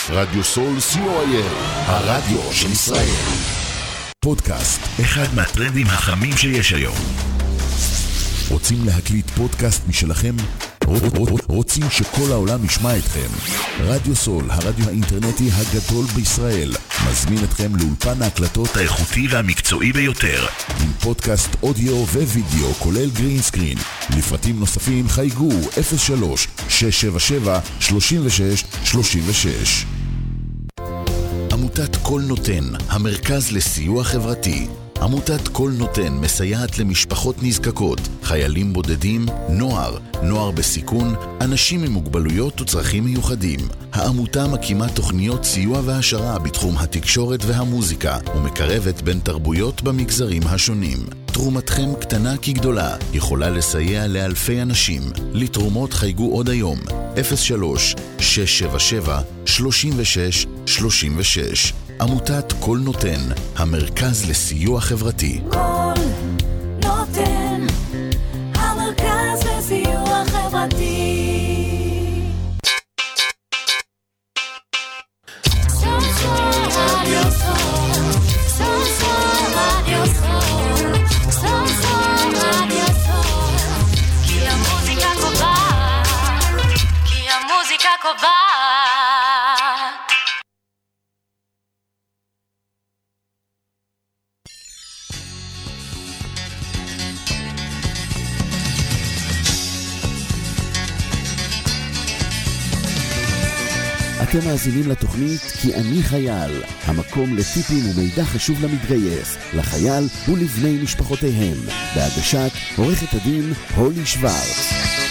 רדיו סול co.il, הרדיו של ישראל. פודקאסט, אחד מהטרנדים החמים שיש היום. רוצים להקליט פודקאסט משלכם? רוצים שכל העולם ישמע אתכם? רדיו סול, הרדיו האינטרנטי הגדול בישראל, מזמין אתכם לאולפן ההקלטות האיכותי והמקצועי ביותר, עם פודקאסט אודיו ווידאו כולל גרין סקרין. לפרטים נוספים חייגו 03-677-3636. עמותת כל נותן, המרכז לסיוע חברתי. עמותת כל נותן מסייעת למשפחות נזקקות, חיילים בודדים, נוער בסיכון, אנשים עם מוגבלויות וצרכים מיוחדים. העמותה מקימה תוכניות סיוע והשרה בתחום התקשורת והמוזיקה, ומקרבת בין תרבויות במגזרים השונים. תרומתכם קטנה כגדולה, יכולה לסייע לאלפי אנשים. לתרומות חייגו עוד היום, 03-677-3636. עמותת כל נותן, המרכז לסיוע חברתי. כל נותן, המרכז לסיוע חברתי. כי המוזיקה קובעת. אתם מאזינים לתוכנית כי אני חייל, המקום לטיפים ומידע חשוב למתגייס, לחייל ולבני משפחותיהם, בהגשת עורכת הדין הולי שוורץ.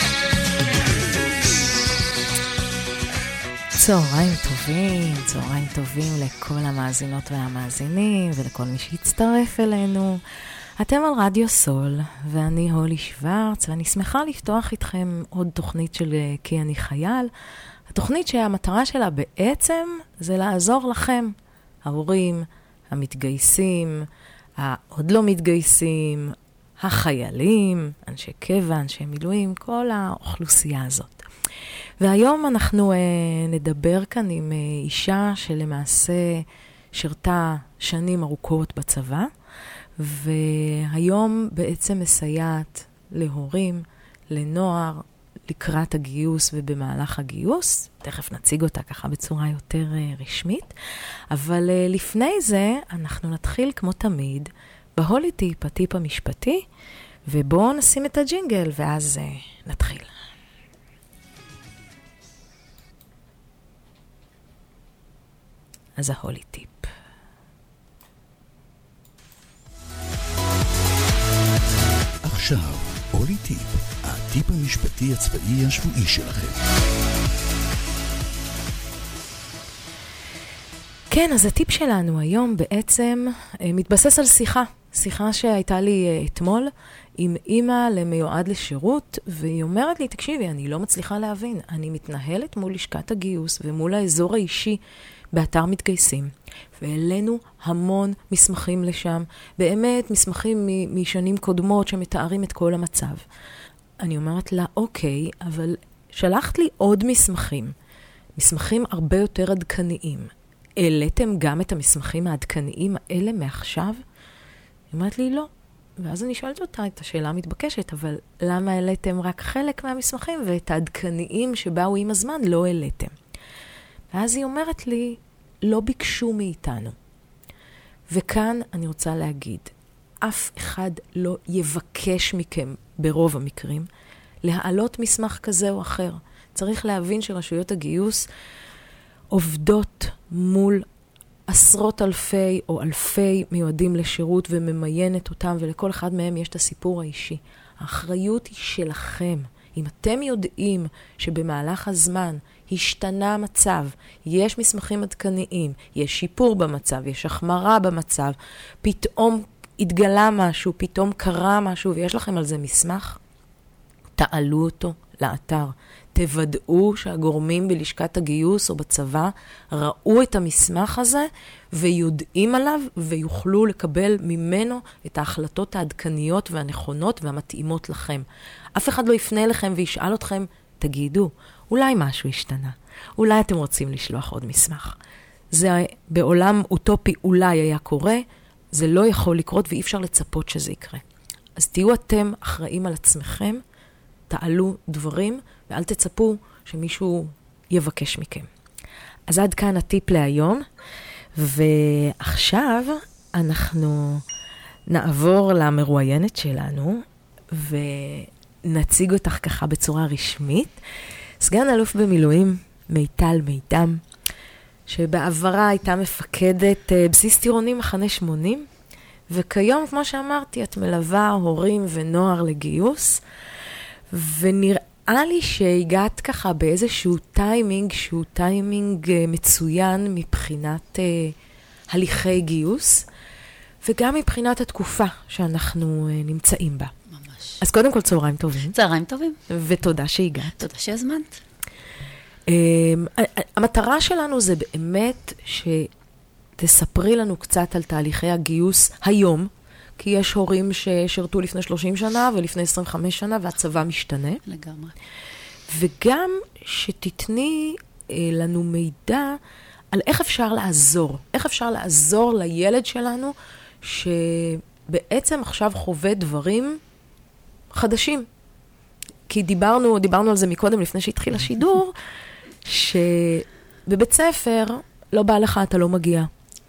צהריים טובים לכל המאזינות והמאזינים ולכל מי שהצטרף אלינו. אתם על רדיו סול ואני הולי שוורץ, ואני שמחה לפתוח איתכם עוד תוכנית של כי אני חייל. התוכנית שהמטרה שלה בעצם זה לעזור לכם, ההורים, המתגייסים, העוד לא מתגייסים, החיילים, אנשי קבע, אנשי מילואים, כל האוכלוסייה הזאת. והיום אנחנו נדבר כאן עם אישה שלמעשה שירתה שנים ארוכות בצבא, והיום בעצם מסייעת להורים, לנוער, לקראת הגיוס ובמהלך הגיוס. תכף נציג אותה ככה בצורה יותר רשמית. אבל לפני זה אנחנו נתחיל כמו תמיד בהולי טיפ, הטיפ המשפטי, ובואו נשים את הג'ינגל ואז נתחיל. אז ההולי טיפ. עכשיו, הולי טיפ. הטיפ המשפטי הצבאי השבועי שלכם. כן, אז הטיפ שלנו היום בעצם מתבסס על שיחה שהייתה לי אתמול עם אמא למיועד לשירות, והיא אומרת לי, תקשיבי, אני לא מצליחה להבין, אני מתנהלת מול לשכת הגיוס ומול האזור האישי באתר מתגייסים, ואלינו המון מסמכים לשם, באמת מסמכים משנים קודמות שמתארים את כל המצב. אני אומרת לה, אוקיי, אבל שלחת לי עוד מסמכים הרבה יותר עדכניים. העליתם גם את המסמכים העדכניים האלה מעכשיו? היא אומרת לי, לא. ואז אני שואלת אותה את השאלה המתבקשת, אבל למה העליתם רק חלק מהמסמכים ואת העדכניים שבאו עם הזמן לא העליתם? ואז היא אומרת לי, לא ביקשו מאיתנו. וכאן אני רוצה להגיד, אף אחד לא יבקש מכם ברוב המקרים להעלות מסמך כזה או אחר. צריך להבין שרשויות הגיוס עובדות מול עשרות אלפי או אלפי מיועדים לשירות וממיינת אותם, ולכל אחד מהם יש את הסיפור האישי. האחריות היא שלכם. אם אתם יודעים שבמהלך הזמן השתנה המצב, יש מסמכים עדכניים, יש שיפור במצב, יש החמרה במצב, פתאום התגלה משהו, פתאום קרה משהו, ויש לכם על זה מסמך, תעלו אותו לאתר. תוודאו שהגורמים בלשכת הגיוס או בצבא ראו את המסמך הזה ויודעים עליו ויוכלו לקבל ממנו את ההחלטות העדכניות והנכונות והמתאימות לכם. אף אחד לא יפנה לכם וישאל אתכם, תגידו, אולי משהו השתנה. אולי אתם רוצים לשלוח עוד מסמך. זה בעולם אוטופי אולי היה קורה, זה לא יכול לקרות ואי אפשר לצפות שזה יקרה. אז תהיו אתם אחראים על עצמכם, תעלו דברים, ואל תצפו שמישהו יבקש מכם. אז עד כאן הטיפ להיום, ועכשיו אנחנו נעבור למרואיינת שלנו, ונציג אותך ככה בצורה רשמית. סגן אלוף במילואים, מיטל מידם, שבעברה הייתה מפקדת בסיס טירוני מחנה 80, וכיום, כמו שאמרתי, את מלווה הורים ונוער לגיוס, ונראה לי שהגעת ככה באיזשהו טיימינג, שהוא טיימינג מצוין מבחינת הליכי גיוס, וגם מבחינת התקופה שאנחנו נמצאים בה. ממש. אז קודם כל צהריים טובים. צהריים טובים. ותודה שהגעת. תודה שהזמנת. המטרה שלנו זה באמת שתספרי לנו קצת על תהליכי הגיוס היום, כי יש הורים ששרתו לפני 30 שנה ולפני 25 שנה, והצבא משתנה. לגמרי. וגם שתתני לנו מידע על איך אפשר לעזור. איך אפשר לעזור לילד שלנו, שבעצם עכשיו חווה דברים חדשים. כי דיברנו על זה מקודם, לפני שהתחיל השידור, שבבית ספר לא בא לך, אתה לא מגיע.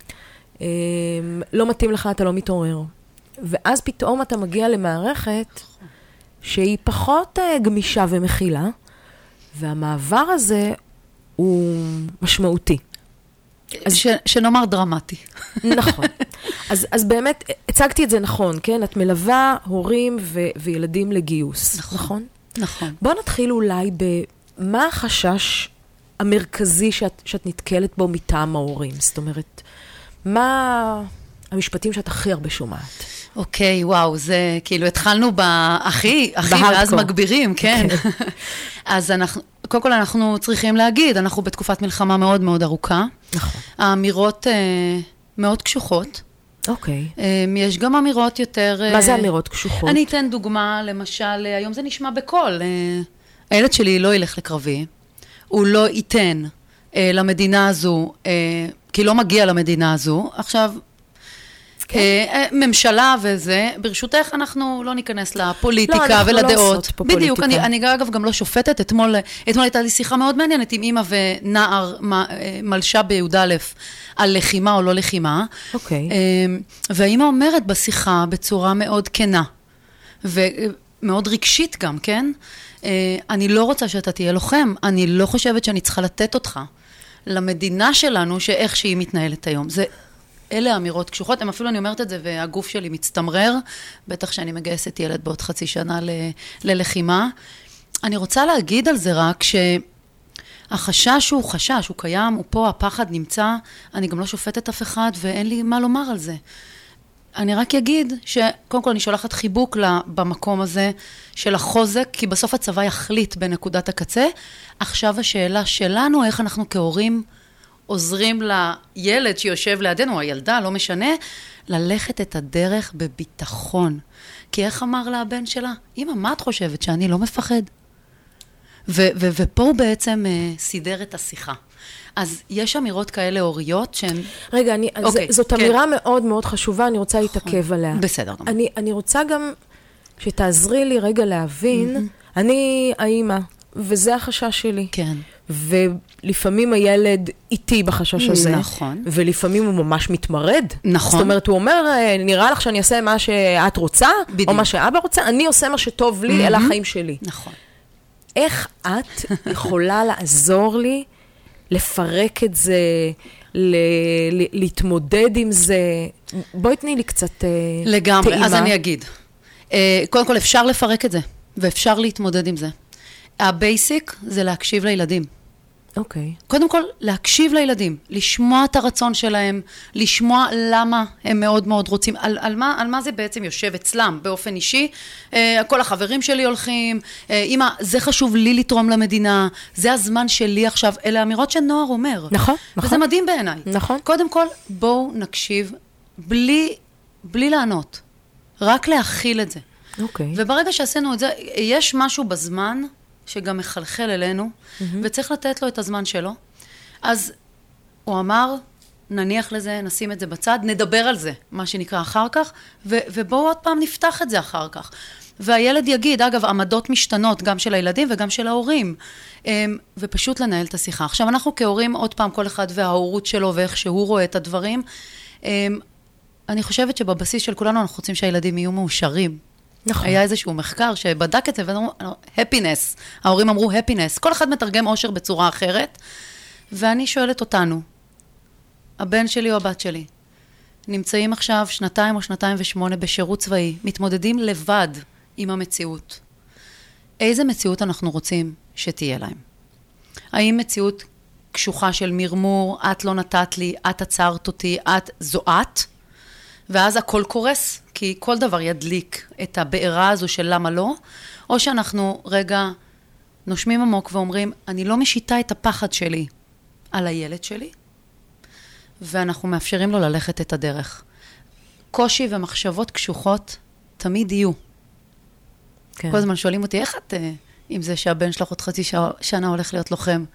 לא מתאים לך, אתה לא מתעורר. ואז פתאום אתה מגיע למערכת שהיא פחות גמישה ומכילה, והמעבר הזה הוא משמעותי. שנאמר דרמטי. נכון. אז באמת, הצגתי את זה נכון, כן? את מלווה הורים וילדים לגיוס, נכון? נכון. בוא נתחיל אולי במה החשש המרכזי שאת נתקלת בו מטעם ההורים? זאת אומרת, מה המשפטים שאת הכי הרבה שומעת? אוקיי, וואו, זה כאילו התחלנו הכי, ואז מגבירים, כן. אז קודם כל אנחנו צריכים להגיד, אנחנו בתקופת מלחמה מאוד מאוד ארוכה. נכון. האמירות מאוד קשוחות. אוקיי. יש גם אמירות יותר... מה זה אמירות קשוחות? אני אתן דוגמה, למשל, היום זה נשמע בקול. הילד שלי לא ילך לקרבי, הוא לא ייתן למדינה הזו, כי לא מגיע למדינה הזו. עכשיו, ממשלה וזה, ברשותך אנחנו לא ניכנס לפוליטיקה ולדעות. לא, אנחנו לא עושות פה פוליטיקה. בדיוק, אני אגב גם לא שופטת. אתמול הייתה לי שיחה מאוד מעניינת עם אמא ונער מלשה בי"א על לחימה או לא לחימה. אוקיי. והאמא אומרת בשיחה בצורה מאוד כנה, ומאוד רגשית גם, כן? אני לא רוצה שאתה תהיה לוחם, אני לא חושבת שאני צריכה לתת אותך למדינה שלנו, שאיך שהיא מתנהלת היום. אלה אמירות קשוחות, אפילו אני אומרת את זה, והגוף שלי מצטמרר, בטח שאני מגייסת ילד בעוד חצי שנה ללחימה. אני רוצה להגיד על זה רק שהחשש הוא חשש, הוא קיים, הוא פה, הפחד נמצא, אני גם לא שופטת אף אחד, ואין לי מה לומר על זה. אני רק אגיד שקודם כל אני שולחת חיבוק במקום הזה של החוזק, כי בסוף הצבא יחליט בנקודת הקצה. עכשיו השאלה שלנו, איך אנחנו כהורים עוזרים לילד שיושב לידינו, הילדה, לא משנה, ללכת את הדרך בביטחון. כי איך אמר לה הבן שלה? אמא, מה את חושבת? שאני לא מפחד. ופה הוא בעצם סידר את השיחה. אז יש אמירות כאלה הוריות שהן... רגע, זאת אמירה מאוד מאוד חשובה, אני רוצה להתעכב עליה. בסדר. אני רוצה גם שתעזרי לי רגע להבין, אני האמא, וזה החשש שלי. כן. ולפעמים הילד איתי בחשש הזה. נכון. ולפעמים הוא ממש מתמרד. נכון. זאת אומרת, הוא אומר, נראה לך שאני אעשה מה שאת רוצה, בדיוק. או מה שאבא רוצה, אני עושה מה שטוב לי, אלה החיים שלי. נכון. איך את יכולה לעזור לי לפרק את זה, להתמודד עם זה? בואי תני לי קצת לגמרי, טעימה. אז אני אגיד. קודם כל אפשר לפרק את זה, ואפשר להתמודד עם זה. הבייסיק זה להקשיב לילדים. אוקיי. קודם כל, להקשיב לילדים, לשמוע את הרצון שלהם, לשמוע למה הם מאוד מאוד רוצים, על מה זה בעצם יושב אצלם באופן אישי. כל החברים שלי הולכים, אמא, זה חשוב לי לתרום למדינה, זה הזמן שלי עכשיו, אלה אמירות שנוער אומר. נכון, נכון. וזה מדהים בעיניי. נכון. קודם כל, בואו נקשיב בלי לענות, רק להכיל את זה. אוקיי. וברגע שעשינו את זה, יש משהו בזמן שגם מחלחל אלינו, וצריך לתת לו את הזמן שלו. אז הוא אמר, נניח לזה, נשים את זה בצד, נדבר על זה, מה שנקרא אחר כך, ובואו עוד פעם נפתח את זה אחר כך. והילד יגיד, אגב, עמדות משתנות גם של הילדים וגם של ההורים, ופשוט לנהל את השיחה. עכשיו, אנחנו כהורים, עוד פעם, כל אחד וההורות שלו ואיך שהוא רואה את הדברים, אני חושבת שבבסיס של כולנו אנחנו רוצים שהילדים יהיו מאושרים. נכון. היה איזשהו מחקר שבדק את זה, ואמרו, happiness, ההורים אמרו happiness, כל אחד מתרגם אושר בצורה אחרת, ואני שואלת אותנו, הבן שלי או הבת שלי, נמצאים עכשיו 2 או 2.8 בשירות צבאי, מתמודדים לבד עם המציאות. איזה מציאות אנחנו רוצים שתהיה להם? האם מציאות קשוחה של מרמור, את לא נתת לי, את עצרת אותי, את זועת, ואז הכל קורס, כי כל דבר ידליק את הבעירה הזו של למה לא, או שאנחנו רגע נושמים עמוק ואומרים, אני לא משיתה את הפחד שלי על הילד שלי, ואנחנו מאפשרים לו ללכת את הדרך. קושי ומחשבות קשוחות תמיד יהיו. כן. כל הזמן שואלים אותי, איך את עם זה שהבן שלך עוד חצי שנה הולך להיות לוחם?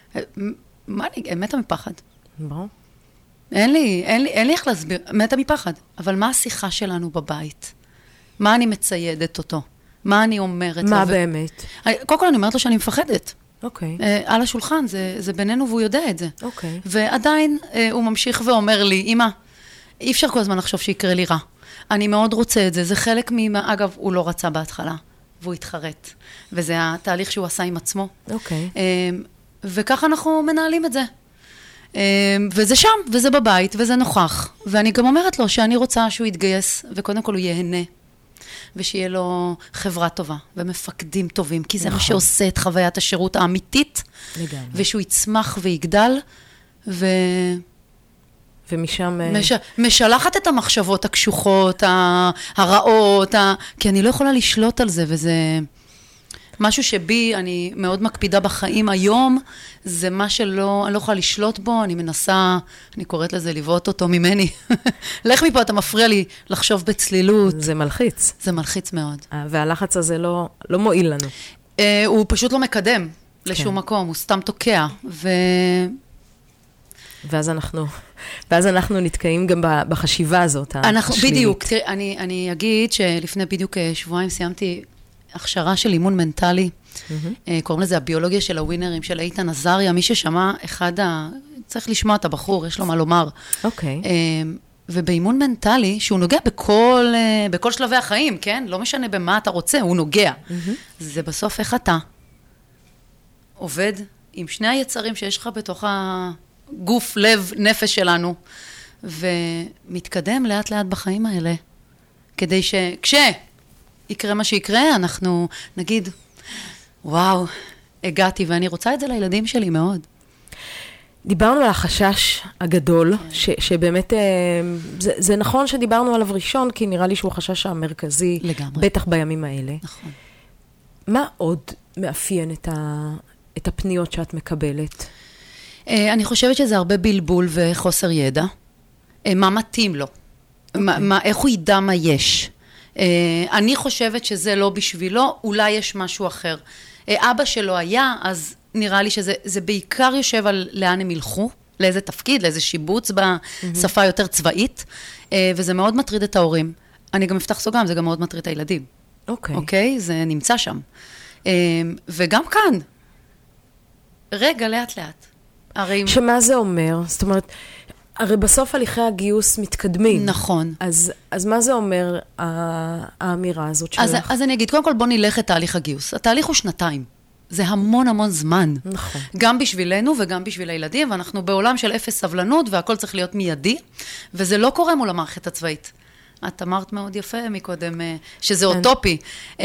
מה אני, מתה מפחד. ברור. אין לי איך להסביר, מתה מפחד. אבל מה השיחה שלנו בבית? מה אני מציידת אותו? מה אני אומרת? מה באמת? קודם כל אני אומרת לו שאני מפחדת. אוקיי. על השולחן, זה בינינו והוא יודע את זה. אוקיי. ועדיין הוא ממשיך ואומר לי, אמא, אי אפשר כל הזמן לחשוב שיקרה לי רע. אני מאוד רוצה את זה, זה חלק אגב, הוא לא רצה בהתחלה, והוא התחרט. וזה התהליך שהוא עשה עם עצמו. אוקיי. וככה אנחנו מנהלים את זה. וזה שם, וזה בבית, וזה נוכח. ואני גם אומרת לו שאני רוצה שהוא יתגייס, וקודם כל הוא ייהנה. ושיהיה לו חברה טובה, ומפקדים טובים, כי זה מה שעושה את חוויית השירות האמיתית, ושהוא יצמח ויגדל, ומשם... משלחת את המחשבות הקשוחות, הרעות, כי אני לא יכולה לשלוט על זה, וזה משהו שבי, אני מאוד מקפידה בחיים היום, זה מה שלא, אני לא יכולה לשלוט בו, אני מנסה, אני קוראת לזה לבעוט אותו ממני. לך מפה, אתה מפריע לי לחשוב בצלילות. זה מלחיץ. זה מלחיץ מאוד. והלחץ הזה לא מועיל לנו. הוא פשוט לא מקדם לשום מקום, הוא סתם תוקע. ואז אנחנו נתקעים גם בחשיבה הזאת, השלילית. בדיוק, תראי, אני אגיד שלפני בדיוק שבועיים סיימתי הכשרה של אימון מנטלי, קוראים לזה הביולוגיה של הווינרים, של איתן עזריה, מי ששמע צריך לשמוע את הבחור, יש לו מה לומר. אוקיי. ובאימון מנטלי, שהוא נוגע בכל שלבי החיים, כן? לא משנה במה אתה רוצה, הוא נוגע. זה בסוף איך אתה עובד עם שני היצרים שיש לך בתוך הגוף, לב, נפש שלנו, ומתקדם לאט לאט בחיים האלה, כדי יקרה מה שיקרה, אנחנו נגיד, וואו, הגעתי, ואני רוצה את זה לילדים שלי מאוד. דיברנו על החשש הגדול, שבאמת, זה נכון שדיברנו עליו ראשון, כי נראה לי שהוא החשש המרכזי, לגמרי. בטח בימים האלה. נכון. מה עוד מאפיין את הפניות שאת מקבלת? אני חושבת שזה הרבה בלבול וחוסר ידע. מה מתאים לו? איך הוא ידע מה יש? אני חושבת שזה לא בשבילו, אולי יש משהו אחר. אבא שלו היה, אז נראה לי שזה בעיקר יושב על לאן הם ילכו, לאיזה תפקיד, לאיזה שיבוץ בשפה יותר צבאית, וזה מאוד מטריד את ההורים. אני גם אפתח סוגריים, זה גם מאוד מטריד את הילדים. אוקיי? זה נמצא שם. וגם כאן, רגע, לאט לאט. שמה זה אומר? זאת אומרת, הרי בסוף הליכי הגיוס מתקדמים. נכון. אז מה זה אומר, האמירה הזאת שלך? אז אני אגיד, קודם כל בוא נלך את תהליך הגיוס. התהליך הוא 2. זה המון המון זמן. נכון. גם בשבילנו וגם בשביל הילדים, ואנחנו בעולם של 0 סבלנות, והכל צריך להיות מיידי, וזה לא קורה מול המערכת הצבאית. את אמרת מאוד יפה מקודם, שזה אוטופי.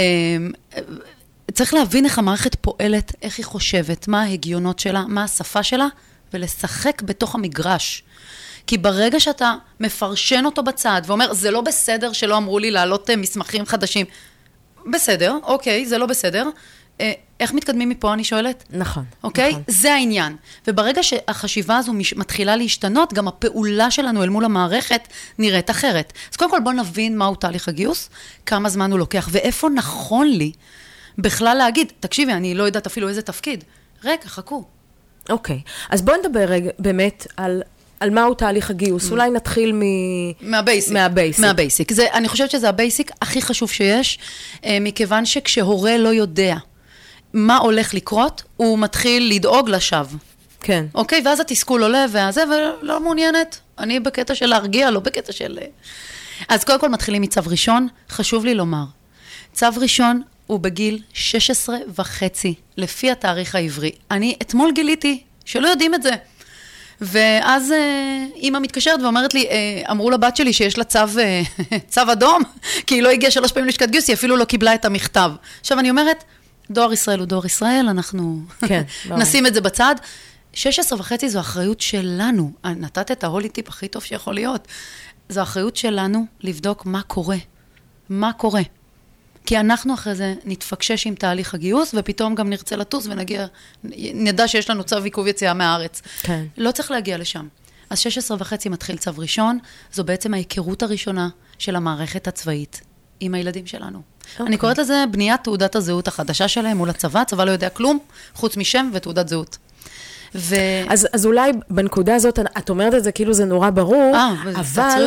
צריך להבין איך המערכת פועלת, איך היא חושבת, מה ההגיונות שלה, מה השפה שלה, ולשחק בתוך המגרש. כי ברגע שאתה מפרשן אותו בצד, ואומר, זה לא בסדר שלא אמרו לי להעלות מסמכים חדשים. בסדר, אוקיי, זה לא בסדר. איך מתקדמים מפה, אני שואלת? נכון. אוקיי? נכון. זה העניין. וברגע שהחשיבה הזו מתחילה להשתנות, גם הפעולה שלנו אל מול המערכת נראית אחרת. אז קודם כל בוא נבין מהו תהליך הגיוס, כמה זמן הוא לוקח, ואיפה נכון לי בכלל להגיד, תקשיבי, אני לא יודעת אפילו איזה תפקיד. רגע, חכו. אוקיי, אז בואו נדבר רגע באמת על מהו תהליך הגיוס. אולי נתחיל מהבייסיק. מהבייסיק. אני חושבת שזה הבייסיק הכי חשוב שיש, מכיוון שכשהורה לא יודע מה הולך לקרות, הוא מתחיל לדאוג לשווא. כן. אוקיי, ואז התסכול עולה, ולא מעוניינת. אני בקטע של להרגיע, לא בקטע של... אז קודם כל מתחילים מצו ראשון, חשוב לי לומר. צו ראשון הוא בגיל 16.5, לפי התאריך העברי. אני אתמול גיליתי שלא יודעים את זה. ואז אמא מתקשרת ואומרת לי, אמרו לבת שלי שיש לה צו אדום, כי היא לא הגיעה 3 פעמים לשכת גיוס, היא אפילו לא קיבלה את המכתב. עכשיו אני אומרת, דואר ישראל הוא דואר ישראל, אנחנו נשים את זה בצד. 16.5 זו אחריות שלנו. נתת את ההולי טיפ הכי טוב שיכול להיות. זו אחריות שלנו לבדוק מה קורה. מה קורה. כי אנחנו אחרי זה נתפקשש עם תהליך הגיוס, ופתאום גם נרצה לטוס ונגיע, נדע שיש לנו צו עיכוב יציאה מהארץ. כן. לא צריך להגיע לשם. אז 16.5 מתחיל צו ראשון, זו בעצם ההיכרות הראשונה של המערכת הצבאית עם הילדים שלנו. אני קוראת לזה בניית תעודת הזהות החדשה שלהם מול הצבא, הצבא לא יודע כלום, חוץ משם ותעודת זהות. אז אולי בנקודה הזאת, את אומרת את זה כאילו זה נורא ברור, אבל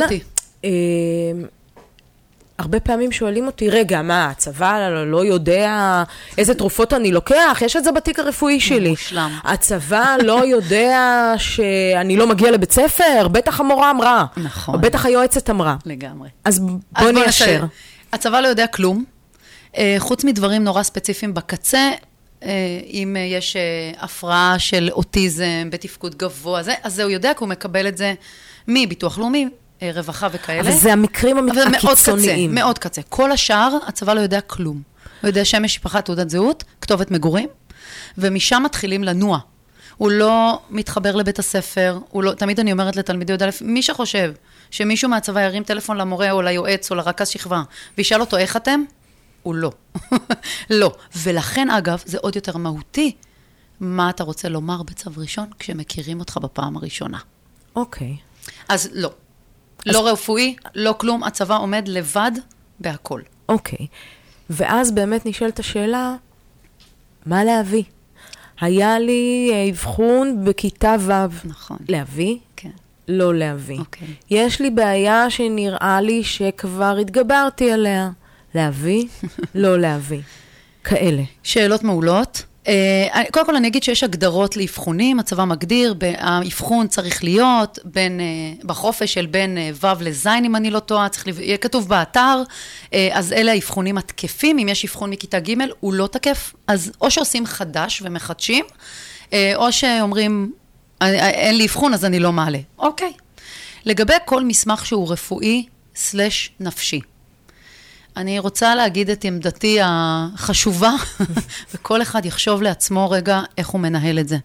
הרבה פעמים שואלים אותי, רגע, מה, הצבא לא יודע איזה תרופות אני לוקח? יש את זה בתיק הרפואי שלי. מושלם. הצבא לא יודע שאני לא מגיע לבית ספר? בטח המורה אמרה. נכון. או בטח היועצת אמרה. לגמרי. אז בוא ניישר. הצבא לא יודע כלום. חוץ מדברים נורא ספציפיים בקצה, אם יש הפרעה של אוטיזם בתפקוד גבוה, אז זה הוא יודע, כי הוא מקבל את זה מביטוח לאומי, רווחה וכאלה. אבל זה המקרים הקיצוניים. מאוד קצה. כל השאר, הצבא לא יודע כלום. הוא יודע שם משפחה, תעודת זהות, כתובת מגורים, ומשם מתחילים לנוע. הוא לא מתחבר לבית הספר, תמיד אני אומרת לתלמידי י"א, מי שחושב שמישהו מהצבא ירים טלפון למורה או ליועץ או לרכז שכבה, וישאל אותו איך אתם, הוא לא. לא. ולכן, אגב, זה עוד יותר מהותי, מה אתה רוצה לומר בצו ראשון, כשמכירים אותך בפעם הראשונה. אוקיי. אז לא. לא רפואי, לא כלום, הצבא עומד לבד בהכל. אוקיי. ואז באמת נשאלת השאלה, מה להביא? היה לי אבחון בכיתה ו'. נכון. להביא? כן. לא להביא. אוקיי. יש לי בעיה שנראה לי שכבר התגברתי עליה. להביא? לא להביא. כאלה. שאלות מעולות. קודם כל אני אגיד שיש הגדרות לאבחונים, הצבא מגדיר, האבחון צריך להיות בחופש של בין ו' לז' אם אני לא טועה, יהיה כתוב באתר, אז אלה האבחונים התקפים, אם יש אבחון מכיתה ג' הוא לא תקף, אז או שעושים חדש ומחדשים, או שאומרים, אין לי אבחון אז אני לא מעלה. אוקיי. לגבי כל מסמך שהוא רפואי / נפשי. אני רוצה להגיד את עמדתי החשובה, וכל אחד יחשוב לעצמו רגע איך הוא מנהל את זה.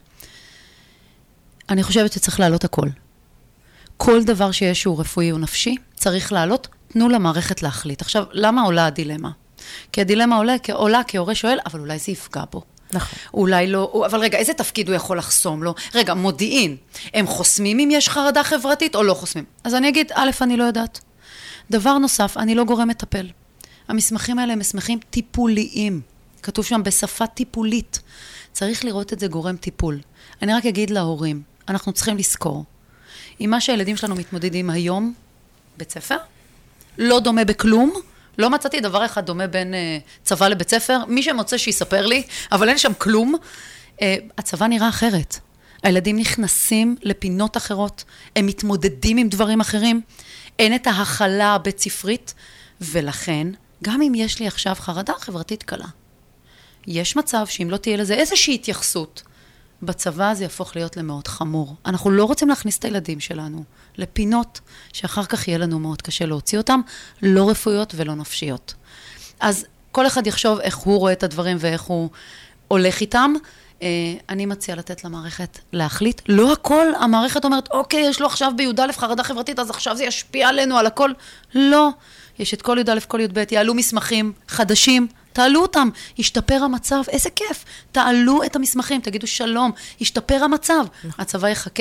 אני חושבת שצריך להעלות הכל. כל דבר שיש שהוא רפואי או נפשי, צריך להעלות, תנו למערכת להחליט. עכשיו, למה עולה הדילמה? כי הדילמה עולה כהורה שואל, אבל אולי זה יפגע בו. נכון. אולי לא, אבל רגע, איזה תפקיד הוא יכול לחסום לו? רגע, מודיעין, הם חוסמים אם יש חרדה חברתית או לא חוסמים? אז אני אגיד, א', אני לא יודעת. דבר נוסף, אני לא גורם מטפל. המסמכים האלה הם מסמכים טיפוליים. כתוב שם בשפה טיפולית. צריך לראות את זה גורם טיפול. אני רק אגיד להורים, אנחנו צריכים לזכור. עם מה שהילדים שלנו מתמודדים היום, בית ספר, לא דומה בכלום, לא מצאתי דבר אחד דומה בין צבא לבית ספר, מי שמוצא שיספר לי, אבל אין שם כלום. הצבא נראה אחרת. הילדים נכנסים לפינות אחרות, הם מתמודדים עם דברים אחרים, אין את ההכלה הבית ספרית, ולכן, גם אם יש לי עכשיו חרדה חברתית קלה, יש מצב שאם לא תהיה לזה איזושהי התייחסות, בצבא זה יהפוך להיות למאוד חמור. אנחנו לא רוצים להכניס את הילדים שלנו לפינות שאחר כך יהיה לנו מאוד קשה להוציא אותם, לא רפואיות ולא נפשיות. אז כל אחד יחשוב איך הוא רואה את הדברים ואיך הוא הולך איתם. אני מציעה לתת למערכת להחליט. לא הכל, המערכת אומרת, אוקיי, יש לו עכשיו בי"א חרדה חברתית, אז עכשיו זה ישפיע עלינו על הכל. לא. יש את כל י"א, כל י"ב, יעלו מסמכים חדשים, תעלו אותם, ישתפר המצב, איזה כיף. תעלו את המסמכים, תגידו שלום, ישתפר המצב. הצבא יחכה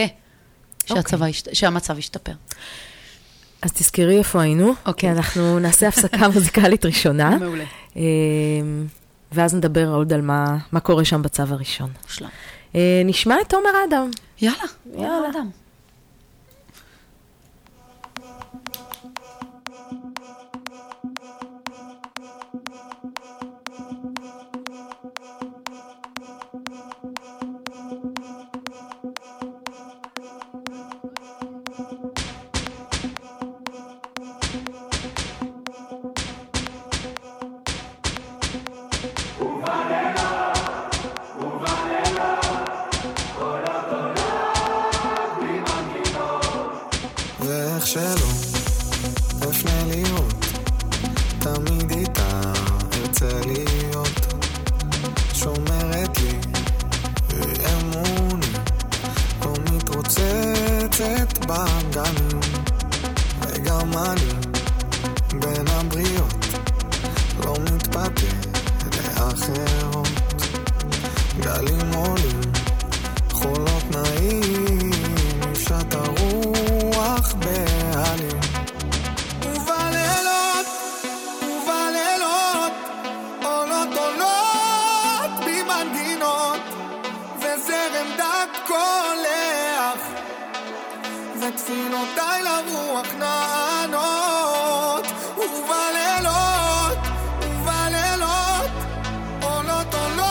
שהמצב ישתפר. אז תזכרי איפה היינו, כי אנחנו נעשה הפסקה מוזיקלית ראשונה. מעולה. ואז נדבר עוד על מה קורה שם בצו הראשון. שלום. נשמע את עומר אדם. יאללה, עומר אדם. ותפילותיי לרוח נענות, ובלילות, עולות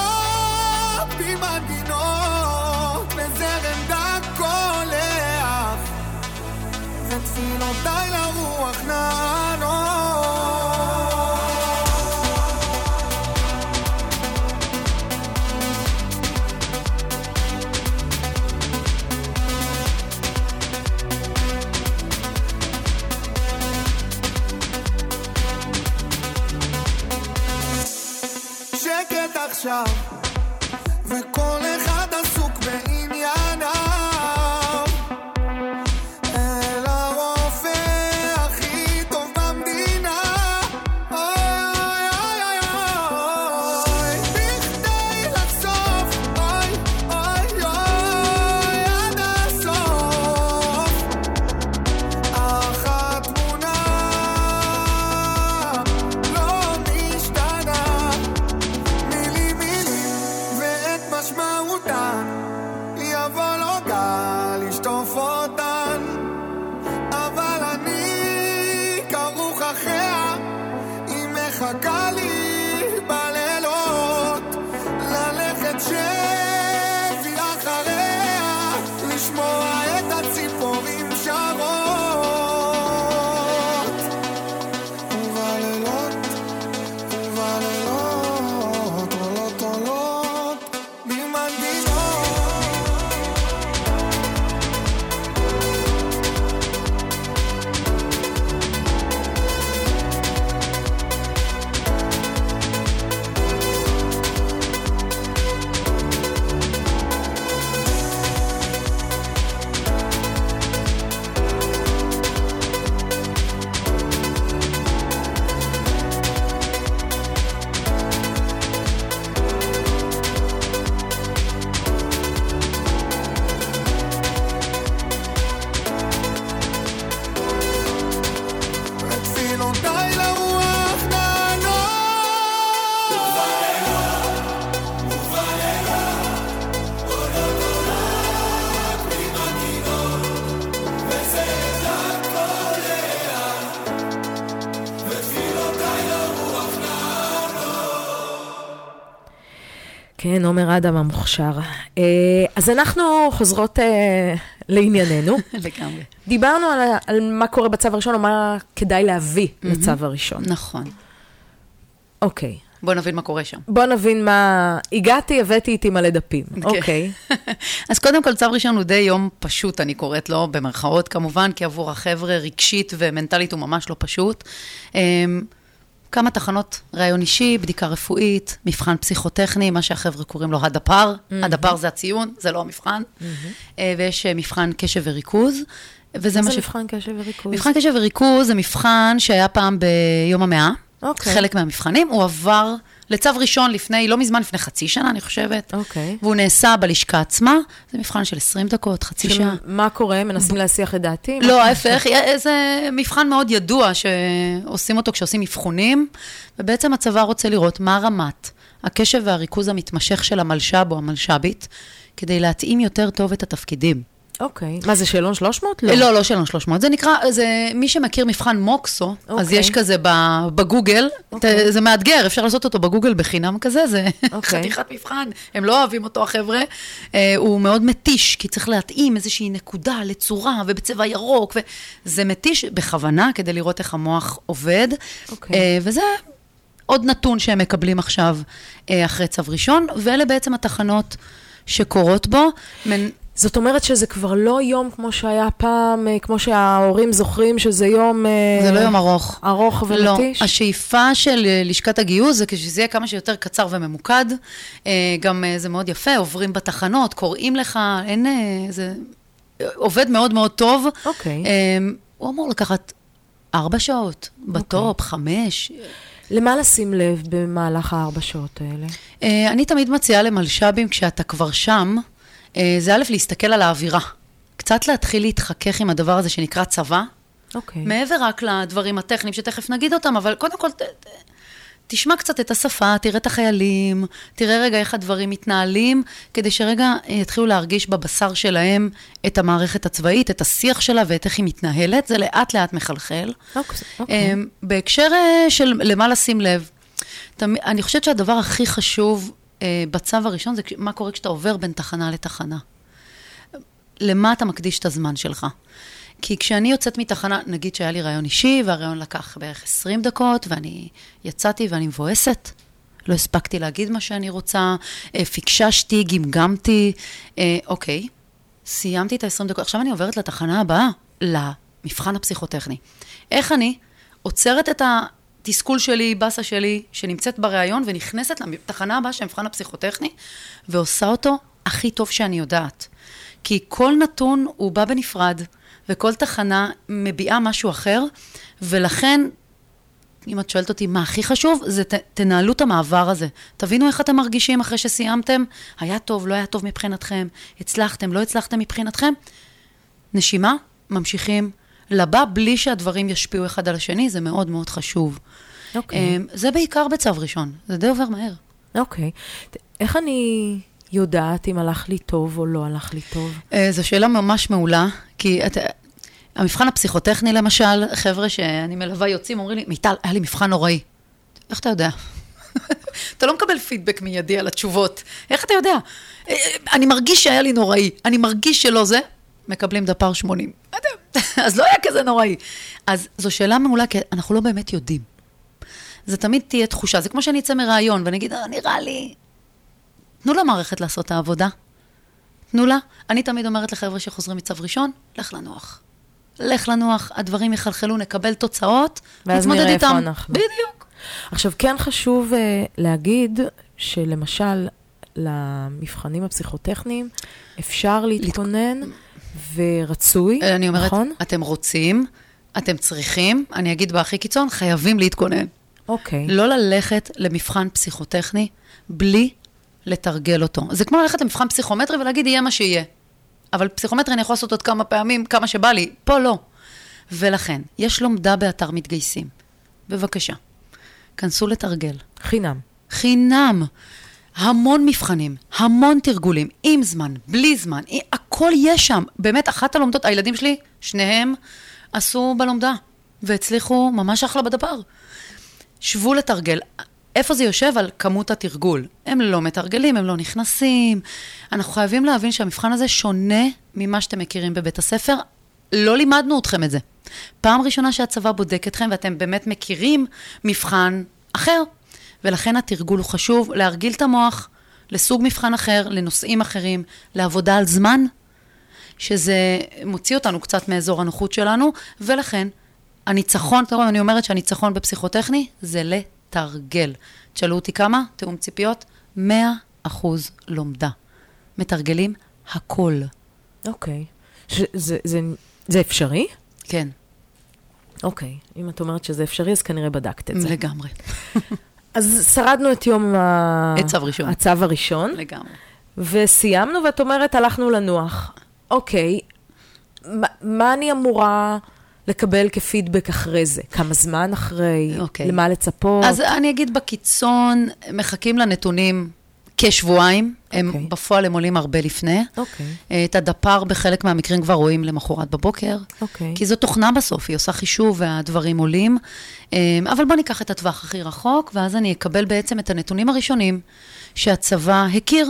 במנגינות, וזרם דק קולח, ותפילותיי לרוח נענות. שקט עכשיו, וכל אחד עסוק בענייניו, אל הרופא הכי טוב במדינה, אוי אוי אוי אוי, בכדי לחשוף, אוי אוי אוי עד הסוף, אך התמונה לא משתנה, משמעותן יבוא לו גל לשטוף אותן, אבל אני כרוך אחריה, היא מחכה לי בלילות, ללכת שבי אחריה, לשמוע את הציפורים שרות, ובלילות עולות כן, עומר אדם המוכשר. אז אנחנו חוזרות לענייננו. לגמרי. דיברנו על מה קורה בצו הראשון, או מה כדאי להביא לצו הראשון. נכון. אוקיי. בוא נבין מה קורה שם. בוא נבין מה... הגעתי, הבאתי איתי מלא דפים. אוקיי. אז קודם כל, צו ראשון הוא די יום פשוט, אני קוראת לו, במרכאות כמובן, כי עבור החבר'ה רגשית ומנטלית הוא ממש לא פשוט. כמה תחנות, ראיון אישי, בדיקה רפואית, מבחן פסיכוטכני, מה שהחבר'ה קוראים לו הדפר. הדפר זה הציון, זה לא המבחן. ויש מבחן קשב וריכוז. וזה מה מבחן קשב וריכוז? מבחן קשב וריכוז זה מבחן שהיה פעם ביום המאה. חלק מהמבחנים. הוא עבר לצו ראשון לפני, לא מזמן, לפני חצי שנה, אני חושבת. והוא נעשה בלשכה עצמה. זה מבחן של 20 דקות, חצי שעה. מה קורה? מנסים להשיח את דעתי? לא, ההפך. זה מבחן מאוד ידוע שעושים אותו כשעושים מבחונים, ובעצם הצבא רוצה לראות מה רמת הקשב והריכוז המתמשך של המלש"ב או המלש"בית, כדי להתאים יותר טוב את התפקידים. אוקיי. מה זה, שאלון 300? לא. לא, לא שאלון 300. זה נקרא, מי שמכיר מבחן מוקסו, אז יש כזה בגוגל, זה מאתגר, אפשר לעשות אותו בגוגל בחינם כזה, זה חתיכת מבחן, הם לא אוהבים אותו החבר'ה, הוא מאוד מתיש, כי צריך להתאים איזושהי נקודה לצורה, ובצבע ירוק, וזה מתיש בכוונה, כדי לראות איך המוח עובד, וזה עוד נתון שהם מקבלים עכשיו אחרי צו ראשון, ואלה בעצם התחנות שקורות בו. זאת אומרת שזה כבר לא יום כמו שהיה פעם, כמו שההורים זוכרים שזה יום... זה לא יום ארוך. ארוך ולטיש? לא, השאיפה של לשכת הגיוס זה כשזה יהיה כמה שיותר קצר וממוקד. גם זה מאוד יפה, עוברים בתחנות, קוראים לך, אין... זה עובד מאוד מאוד טוב. אוקיי. הוא אמור לקחת 4 שעות, בטופ, 5. למה לשים לב במהלך 4 שעות האלה? אני תמיד מציעה למלש"בים כשאתה כבר שם, זה א' להסתכל על האווירה. קצת להתחיל להתחכך עם הדבר הזה שנקרא צבא. אוקיי. מעבר רק לדברים הטכניים שתכף נגיד אותם, אבל קודם כל תשמע קצת את השפה, תראה את החיילים, תראה רגע איך הדברים מתנהלים, כדי שרגע יתחילו להרגיש בבשר שלהם את המערכת הצבאית, את השיח שלה ואת איך היא מתנהלת. זה לאט לאט מחלחל. אוקיי. בהקשר של למה לשים לב, אני חושבת שהדבר הכי חשוב בצו הראשון זה מה קורה כשאתה עובר בין תחנה לתחנה. למה אתה מקדיש את הזמן שלך? כי כשאני יוצאת מתחנה, נגיד שהיה לי רעיון אישי, והרעיון לקח בערך 20 דקות, ואני יצאתי ואני מבואסת, לא הספקתי להגיד מה שאני רוצה, פיקששתי, גמגמתי, אוקיי, סיימתי את ה-20 דקות, עכשיו אני עוברת לתחנה הבאה, למבחן הפסיכוטכני. איך אני עוצרת את התסכול שלי, בסה שלי, שנמצאת ברעיון, ונכנסת לתחנה הבאה של המבחן הפסיכוטכני, ועושה אותו הכי טוב שאני יודעת. כי כל נתון הוא בא בנפרד, וכל תחנה מביעה משהו אחר, ולכן, אם את שואלת אותי מה הכי חשוב, זה תנהלו את המעבר הזה. תבינו איך אתם מרגישים אחרי שסיימתם, היה טוב, לא היה טוב מבחינתכם, הצלחתם, לא הצלחתם מבחינתכם. נשימה, ממשיכים לבא, בלי שהדברים ישפיעו אחד על השני, זה מאוד מאוד חשוב. אוקיי. זה בעיקר בצו ראשון, זה די עובר מהר. אוקיי. איך אני יודעת אם הלך לי טוב או לא הלך לי טוב? זו שאלה ממש מעולה, כי המבחן הפסיכוטכני למשל, חבר'ה שאני מלווה יוצאים, אומרים לי, מיטל, היה לי מבחן נוראי. איך אתה יודע? אתה לא מקבל פידבק מיידי על התשובות. איך אתה יודע? אני מרגיש שהיה לי נוראי, אני מרגיש שלא זה, מקבלים דפר 80. אז לא היה כזה נוראי. אז זו שאלה מעולה, כי אנחנו לא באמת יודעים. זה תמיד תהיה תחושה. זה כמו שאני אצא מרעיון, ואני אגיד, נראה לי, תנו למערכת לעשות את העבודה. תנו לה. אני תמיד אומרת לחבר'ה שחוזרים מצו ראשון, לך לנוח. לך לנוח, הדברים יחלחלו, נקבל תוצאות, ואז נראה איפה אנחנו. בדיוק. עכשיו, כן חשוב להגיד שלמשל, למבחנים הפסיכוטכניים, אפשר להתכונן ורצוי, אני אומרת, נכון? אתם רוצים, אתם צריכים, אני אגיד בהכי קיצון, חייבים להתכונן. אוקיי. לא ללכת למבחן פסיכוטכני בלי לתרגל אותו. זה כמו ללכת למבחן פסיכומטרי ולהגיד, יהיה מה שיהיה. אבל פסיכומטרי אני יכול לעשות עוד כמה פעמים, כמה שבא לי. פה לא. ולכן, יש לומדה באתר מתגייסים. בבקשה. כנסו לתרגל. חינם. חינם. המון מבחנים, המון תרגולים, עם זמן, בלי זמן, הכל יש שם. באמת, אחת הלומדות, הילדים שלי, שניהם עשו בלומדה, והצליחו ממש אחלה בדבר. שבו לתרגל. איפה זה יושב? על כמות התרגול. הם לא מתרגלים, הם לא נכנסים. אנחנו חייבים להבין שהמבחן הזה שונה ממה שאתם מכירים בבית הספר. לא לימדנו אתכם את זה. פעם ראשונה שהצבא בודק אתכם, ואתם באמת מכירים מבחן אחר. ולכן התרגול הוא חשוב, להרגיל את המוח לסוג מבחן אחר, לנושאים אחרים, לעבודה על זמן, שזה מוציא אותנו קצת מאזור הנוחות שלנו, ולכן הניצחון, אני אומרת שהניצחון בפסיכוטכני זה לתרגל. תשאלו אותי כמה? תאום ציפיות? 100% לומדה. מתרגלים הכל. אוקיי. זה אפשרי? כן. אוקיי. אם את אומרת שזה אפשרי, אז כנראה בדקת את זה. לגמרי. אז שרדנו את יום הצו הראשון. לגמרי. וסיימנו, ואת אומרת, הלכנו לנוח. אוקיי, מה אני אמורה לקבל כפידבק אחרי זה? כמה זמן אחרי? אוקיי. למה לצפות? אז אני אגיד בקיצון, מחכים לנתונים כשבועיים, הם בפועל הם עולים הרבה לפני. אוקיי. את הדפר בחלק מהמקרים כבר רואים למחרת בבוקר. אוקיי. כי זו תוכנה בסוף, היא עושה חישוב והדברים עולים. אבל בוא ניקח את הטווח הכי רחוק, ואז אני אקבל בעצם את הנתונים הראשונים שהצבא הכיר.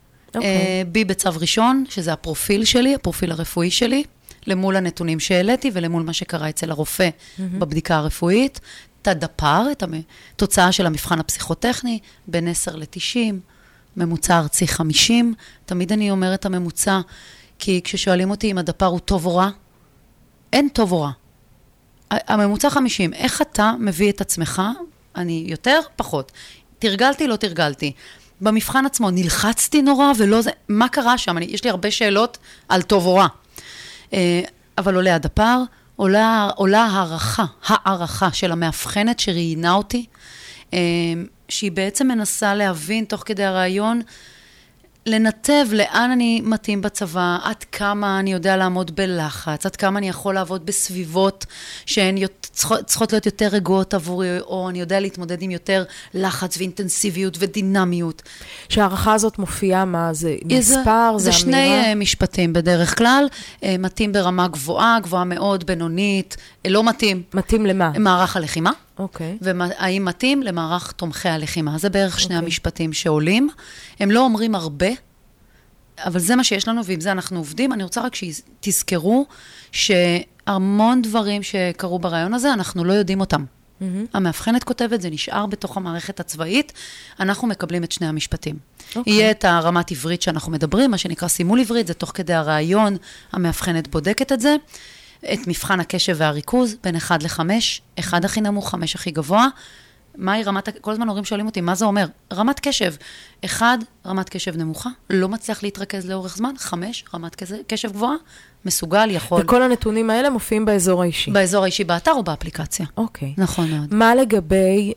בי בצו ראשון, שזה הפרופיל שלי, הפרופיל הרפואי שלי, למול הנתונים שהעליתי ולמול מה שקרה אצל הרופא בבדיקה הרפואית. את הדפר, את התוצאה של המבחן הפסיכוטכני, בין 10 ל-90, ממוצע ארצי 50. תמיד אני אומרת הממוצע, כי כששואלים אותי אם הדפר הוא טוב או רע, אין טוב או רע. הממוצע 50, איך אתה מביא את עצמך? אני יותר, פחות. תרגלתי, לא תרגלתי. במבחן עצמו נלחצתי נורא ולא זה, מה קרה שם? יש לי הרבה שאלות על טוב או רע. אבל עולה הדפר, עולה הערכה של המאבחנת שראיינה אותי, שהיא בעצם מנסה להבין תוך כדי הרעיון, לנתב לאן אני מתאים בצבא, עד כמה אני יודע לעמוד בלחץ, עד כמה אני יכול לעבוד בסביבות שהן צריכות להיות יותר רגועות עבורי, או אני יודע להתמודד עם יותר לחץ ואינטנסיביות ודינמיות. שהערכה הזאת מופיעה מה? זה מספר? זה שני משפטים בדרך כלל. מתאים ברמה גבוהה, גבוהה מאוד, בינונית, לא מתאים. מתאים למה? מערך הלחימה. אוקיי. והאם מתאים למערך תומכי הלחימה. זה בערך שני המשפטים שעולים. הם לא אומרים הרבה, אבל זה מה שיש לנו, ועם זה אנחנו עובדים. אני רוצה רק שתזכרו שהמון דברים שקרו ברעיון הזה, אנחנו לא יודעים אותם. המאבחנת כותבת, זה נשאר בתוך המערכת הצבאית, אנחנו מקבלים את שני המשפטים. יהיה את הרמת עברית שאנחנו מדברים, מה שנקרא סימול עברית, זה תוך כדי הרעיון, המאבחנת בודקת את זה. את מבחן הקשב והריכוז, בין 1 ל-5, 1 הכי נמוך, 5 הכי גבוה. מהי רמת, כל הזמן הורים שואלים אותי, מה זה אומר? רמת קשב. 1, רמת קשב נמוכה, לא מצליח להתרכז לאורך זמן. 5, רמת קשב גבוהה, מסוגל, יכול. וכל הנתונים האלה מופיעים באזור האישי. באזור האישי, באתר או באפליקציה. אוקיי. נכון מאוד. מה לגבי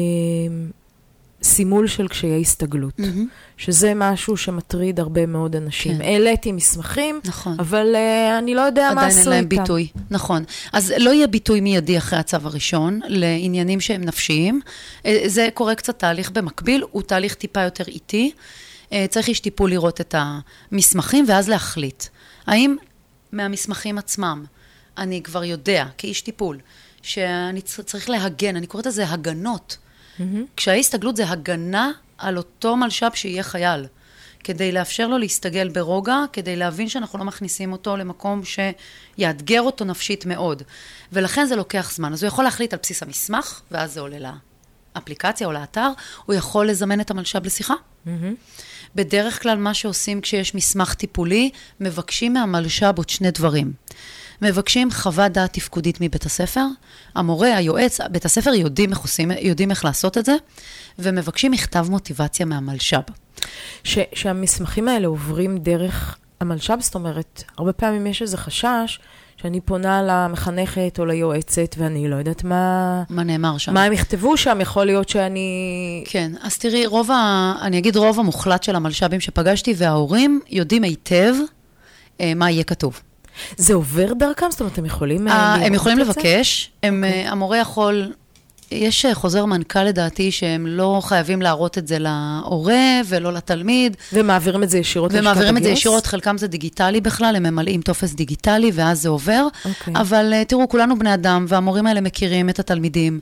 סימול של קשיי הסתגלות? שזה משהו שמטריד הרבה מאוד אנשים. העליתי מסמכים, אבל אני לא יודע מה עשו איתם. עדיין אין להם ביטוי, נכון. אז לא יהיה ביטוי מיידי אחרי הצו הראשון, לעניינים שהם נפשיים. זה קורה קצת תהליך במקביל, הוא תהליך טיפה יותר איטי. צריך איש טיפול לראות את המסמכים, ואז להחליט. האם מהמסמכים עצמם, אני כבר יודע, כאיש טיפול, שאני צריך להגן, אני קוראת לזה הגנות. כשההסתגלות זה הגנה על אותו מלש"ב שיהיה חייל, כדי לאפשר לו להסתגל ברוגע, כדי להבין שאנחנו לא מכניסים אותו למקום שיאתגר אותו נפשית מאוד. ולכן זה לוקח זמן. אז הוא יכול להחליט על בסיס המסמך, ואז זה עולה לאפליקציה או לאתר, הוא יכול לזמן את המלש"ב לשיחה. בדרך כלל מה שעושים כשיש מסמך טיפולי, מבקשים מהמלש"ב עוד שני דברים. מבקשים חוות דעת תפקודית מבית הספר, המורה, היועץ, בית הספר יודעים איך לעשות את זה, ומבקשים מכתב מוטיבציה מהמלש"ב. שהמסמכים האלה עוברים דרך המלש"ב, זאת אומרת, הרבה פעמים יש איזה חשש, שאני פונה למחנכת או ליועצת, ואני לא יודעת מה נאמר שם. מה הם יכתבו שם, יכול להיות שאני... כן, אז תראי, אני אגיד רוב המוחלט של המלש"בים שפגשתי, וההורים יודעים היטב מה יהיה כתוב. זה עובר דרכם? זאת אומרת, הם יכולים... הם יכולים לבקש, המורה יכול... יש חוזר מנכ"ל לדעתי שהם לא חייבים להראות את זה להורה ולא לתלמיד. ומעבירים את זה ישירות לשכת הגיוס? ומעבירים את זה ישירות, חלקם זה דיגיטלי בכלל, הם ממלאים טופס דיגיטלי ואז זה עובר. אבל תראו, כולנו בני אדם והמורים האלה מכירים את התלמידים.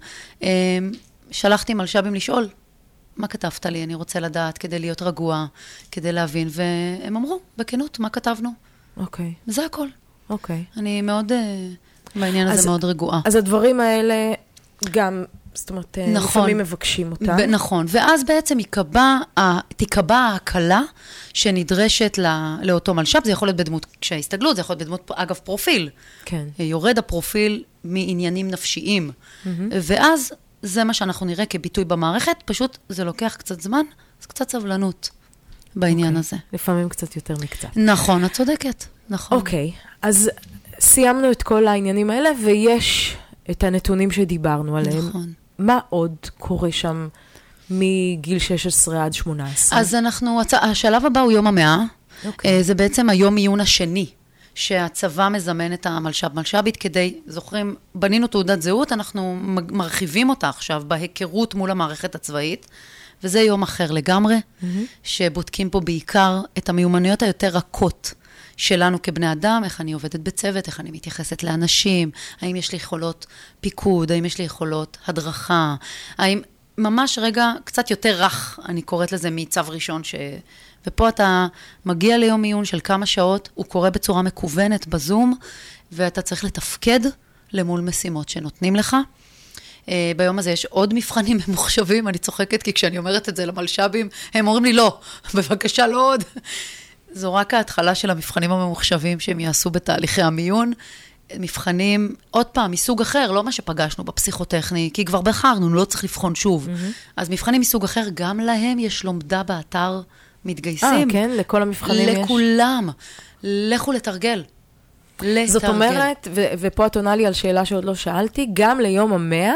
שלחתי מלש"בים לשאול, מה כתבת לי? אני רוצה לדעת כדי להיות רגוע, כדי להבין. והם אמרו, בכנות, מה כתבנו? אוקיי. זה הכל. אוקיי. אני מאוד, בעניין הזה מאוד רגועה. אז הדברים האלה גם, זאת אומרת, לפעמים מבקשים אותם. נכון, ואז בעצם תיקבע ההקלה שנדרשת לאותו מלש"ב, זה יכול להיות בדמות כשההסתגלות, זה יכול להיות בדמות, אגב, פרופיל. כן. יורד הפרופיל מעניינים נפשיים, ואז זה מה שאנחנו נראה כביטוי במערכת, פשוט זה לוקח קצת זמן, אז קצת סבלנות בעניין הזה. לפעמים קצת יותר מקצת. נכון, את צודקת, נכון. אוקיי, אז סיימנו את כל העניינים האלה, ויש את הנתונים שדיברנו עליהם. נכון. מה עוד קורה שם מגיל 16 עד 18? אז השלב הבא הוא יום ה100. זה בעצם היום עיון השני שהצבא מזמן את המלש"ב-מלש"בית כדי, זוכרים, בנינו תעודת זהות, אנחנו מרחיבים אותה עכשיו בהיכרות מול המערכת הצבאית, וזה יום אחר לגמרי, שבודקים פה בעיקר את המיומנויות היותר רכות שלנו כבני אדם, איך אני עובדת בצוות, איך אני מתייחסת לאנשים, האם יש לי יכולות פיקוד, האם יש לי יכולות הדרכה, האם ממש רגע קצת יותר רך, אני קוראת לזה מצו ראשון, ופה אתה מגיע ליום עיון של כמה שעות, הוא קורה בצורה מקוונת בזום, ואתה צריך לתפקד למול משימות שנותנים לך. ביום הזה יש עוד מבחנים ממוחשבים, אני צוחקת כי כשאני אומרת את זה למלש"בים, הם אומרים לי לא, בבקשה לא עוד. זו רק ההתחלה של המבחנים הממוחשבים שהם יעשו בתהליכי המיון. מבחנים, עוד פעם, מסוג אחר, לא מה שפגשנו בפסיכוטכני, כי כבר בחרנו, לא צריך לבחון שוב. אז מבחנים מסוג אחר, גם להם יש לומדה באתר מתגייסים. כן, לכל המבחנים יש. לכולם. לכו לתרגל. זאת אומרת, ופה את עונה לי על שאלה שעוד לא שאלתי, גם ליום ה100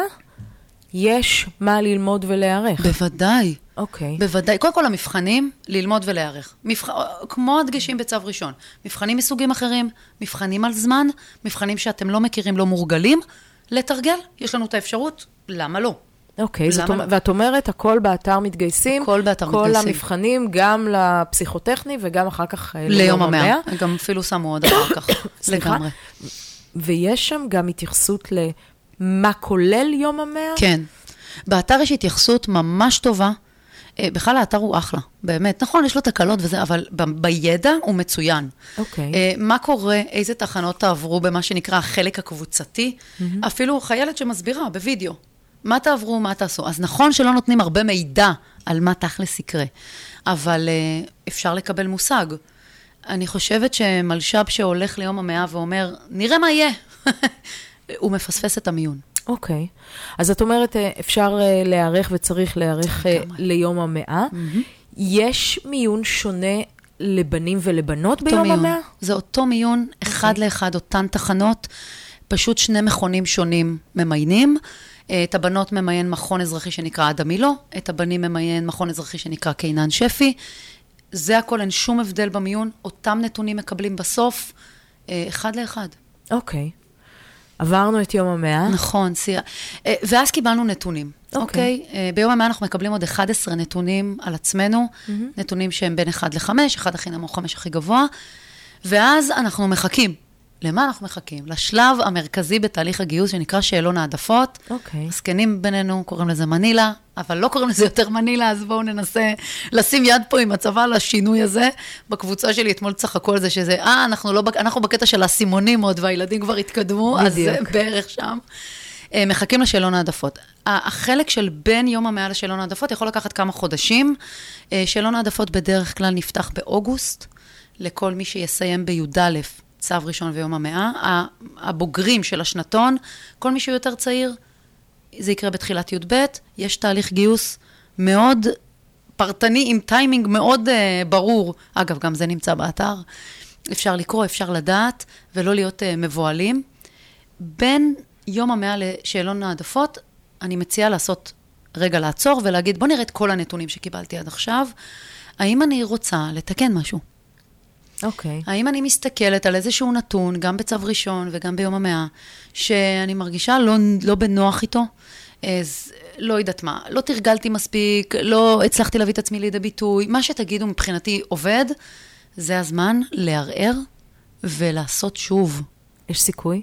יש מה ללמוד ולהערך. בוודאי. אוקיי. בוודאי. קודם כל המבחנים, ללמוד ולהערך. כמו הדגשים בצו ראשון. מבחנים מסוגים אחרים, מבחנים על זמן, מבחנים שאתם לא מכירים, לא מורגלים, לתרגל. יש לנו את האפשרות, למה לא? אוקיי, ואת אומרת, הכל באתר מתגייסים. הכל באתר מתגייסים. כל המבחנים, גם לפסיכוטכני וגם אחר כך ליום ה100. גם אפילו שמו עוד אחר כך. לגמרי. ויש שם גם התייחסות למה כולל יום ה100? כן. באתר יש התייחסות ממש טובה. בכלל האתר הוא אחלה, באמת. נכון, יש לו תקלות וזה, אבל בידע הוא מצוין. אוקיי. מה קורה, איזה תחנות תעברו במה שנקרא החלק הקבוצתי? אפילו חיילת שמסבירה בווידאו. מה תעברו, מה תעשו? אז נכון שלא נותנים הרבה מידע על מה תכלס יקרה, אבל אפשר לקבל מושג. אני חושבת שמלש"ב שהולך ליום ה100 ואומר, נראה מה יהיה, הוא מפספס את המיון. אוקיי. אז את אומרת, אפשר להיערך וצריך להיערך ליום ה100. יש מיון שונה לבנים ולבנות ביום ה100? זה אותו מיון, אחד לאחד, אותן תחנות, פשוט שני מכונים שונים ממיינים. את הבנות ממיין מכון אזרחי שנקרא אדמילו, את הבנים ממיין מכון אזרחי שנקרא קינן שפי. זה הכל, אין שום הבדל במיון, אותם נתונים מקבלים בסוף, אחד לאחד. אוקיי. עברנו את יום ה100. נכון, ואז קיבלנו נתונים. אוקיי. ביום ה100 אנחנו מקבלים עוד 11 נתונים על עצמנו, נתונים שהם בין 1 ל-5, 1 הכי נמוך, 5 הכי גבוה, ואז אנחנו מחכים. למה אנחנו מחכים? לשלב המרכזי בתהליך הגיוס שנקרא שאלון העדפות. אוקיי. הסקנים בינינו קוראים לזה מנילה, אבל לא קוראים לזה יותר מנילה, אז בואו ננסה לשים יד פה עם הצבא לשינוי הזה. בקבוצה שלי אתמול צחקו על זה שזה, אנחנו בקטע של הסימונים עוד, והילדים כבר התקדמו, אז בערך שם. מחכים לשאלון העדפות. החלק של בין יום ה100 לשאלון העדפות יכול לקחת כמה חודשים. שאלון העדפות בדרך כלל נפתח באוגוסט, לכל מי שיסיים בי"א. צו ראשון ויום ה100, הבוגרים של השנתון, כל מי שהוא יותר צעיר, זה יקרה בתחילת י"ב, יש תהליך גיוס מאוד פרטני, עם טיימינג מאוד ברור, אגב, גם זה נמצא באתר, אפשר לקרוא, אפשר לדעת, ולא להיות מבועלים. בין יום ה100 לשאלון העדפות, אני מציעה לעשות רגע לעצור, ולהגיד, בוא נראה את כל הנתונים שקיבלתי עד עכשיו, האם אני רוצה לתקן משהו? אוקיי. האם אני מסתכלת על איזשהו נתון, גם בצו ראשון וגם ביום ה100, שאני מרגישה לא בנוח איתו, אז לא יודעת מה, לא תרגלתי מספיק, לא הצלחתי להביא את עצמי לידי ביטוי, מה שתגידו מבחינתי עובד, זה הזמן לערער ולעשות שוב. יש סיכוי?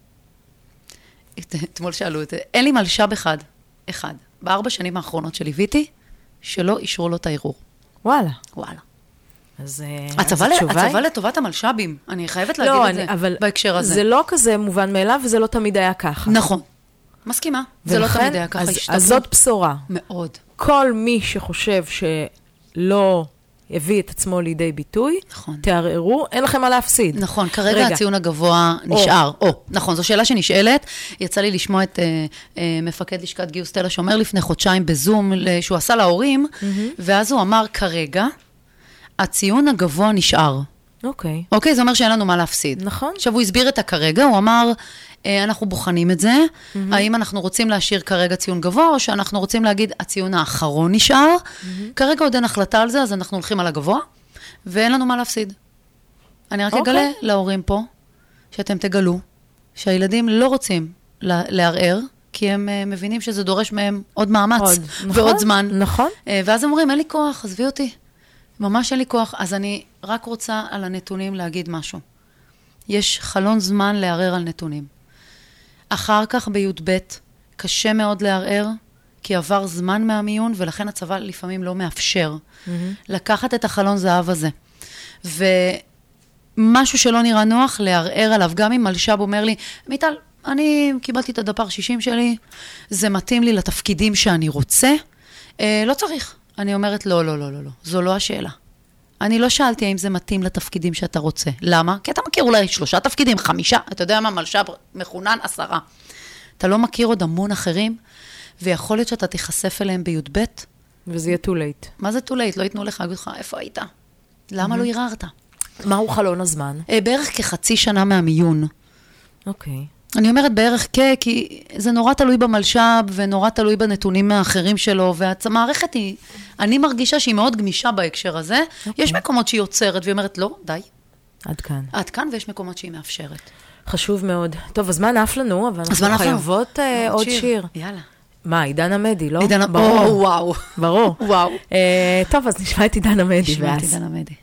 אתמול שאלו את זה, אין לי מלש"ב אחד, ב4 שנים האחרונות שליוויתי, שלא אישרו לו את הערעור. וואלה. וואלה. אז הצבא לטובת המלש"בים, אני חייבת להגיד את זה בהקשר הזה. זה לא כזה מובן מאליו, וזה לא תמיד היה ככה. נכון, מסכימה, זה לא תמיד היה ככה. אז זאת בשורה. מאוד. כל מי שחושב שלא הביא את עצמו לידי ביטוי, תערערו, אין לכם מה להפסיד. נכון, כרגע הציון הגבוה נשאר. נכון, זו שאלה שנשאלת, יצא לי לשמוע את מפקד לשכת גיוס תל השומר לפני חודשיים בזום, שהוא עשה להורים, ואז הוא אמר כרגע, הציון הגבוה נשאר. אוקיי. אוקיי, זה אומר שאין לנו מה להפסיד. נכון. עכשיו, הוא הסביר את הכרגע, הוא אמר, אנחנו בוחנים את זה, האם אנחנו רוצים להשאיר כרגע ציון גבוה, או שאנחנו רוצים להגיד, הציון האחרון נשאר, כרגע עוד אין החלטה על זה, אז אנחנו הולכים על הגבוה, ואין לנו מה להפסיד. אני רק אגלה להורים פה, שאתם תגלו, שהילדים לא רוצים לערער, כי הם מבינים שזה דורש מהם עוד מאמץ, ועוד זמן. נכון. ואז אומרים, אין לי כוח, עזבי אותי. ממש אין לי כוח. אז אני רק רוצה על הנתונים להגיד משהו. יש חלון זמן לערער על נתונים. אחר כך בי"ב, קשה מאוד לערער, כי עבר זמן מהמיון, ולכן הצבא לפעמים לא מאפשר לקחת את החלון זהב הזה. ומשהו שלא נראה נוח, לערער עליו. גם אם מלשב אומר לי, מיטל, אני קיבלתי את הדפר 60 שלי, זה מתאים לי לתפקידים שאני רוצה, לא צריך. אני אומרת, לא, לא, לא, לא, לא. זו לא השאלה. אני לא שאלתי האם זה מתאים לתפקידים שאתה רוצה. למה? כי אתה מכיר אולי 3 תפקידים, 5, אתה יודע מה, מלשב מחונן 10. אתה לא מכיר עוד המון אחרים, ויכול להיות שאתה תיחשף אליהם בי"ב. וזה יהיה too late. מה זה too late? לא ייתנו לך, אגיד לך, איפה היית? למה לא ערערת? מהו חלון הזמן? בערך כחצי שנה מהמיון. אוקיי. אני אומרת בערך כי זה נורא תלוי במלשב, ונורא תלוי בנתונים האחרים שלו, והמערכת היא, אני מרגישה שהיא מאוד גמישה בהקשר הזה. יש מקומות שהיא יוצרת, והיא אומרת, לא, די. עד כאן. עד כאן, ויש מקומות שהיא מאפשרת. חשוב מאוד. טוב, הזמן עף לנו, אבל אנחנו חייבות עוד שיר. יאללה. מה, עידן עמדי, לא? עידן עמדי, וואו. ברור. וואו. טוב, אז נשמע את עידן עמדי. נשמע את עידן עמדי.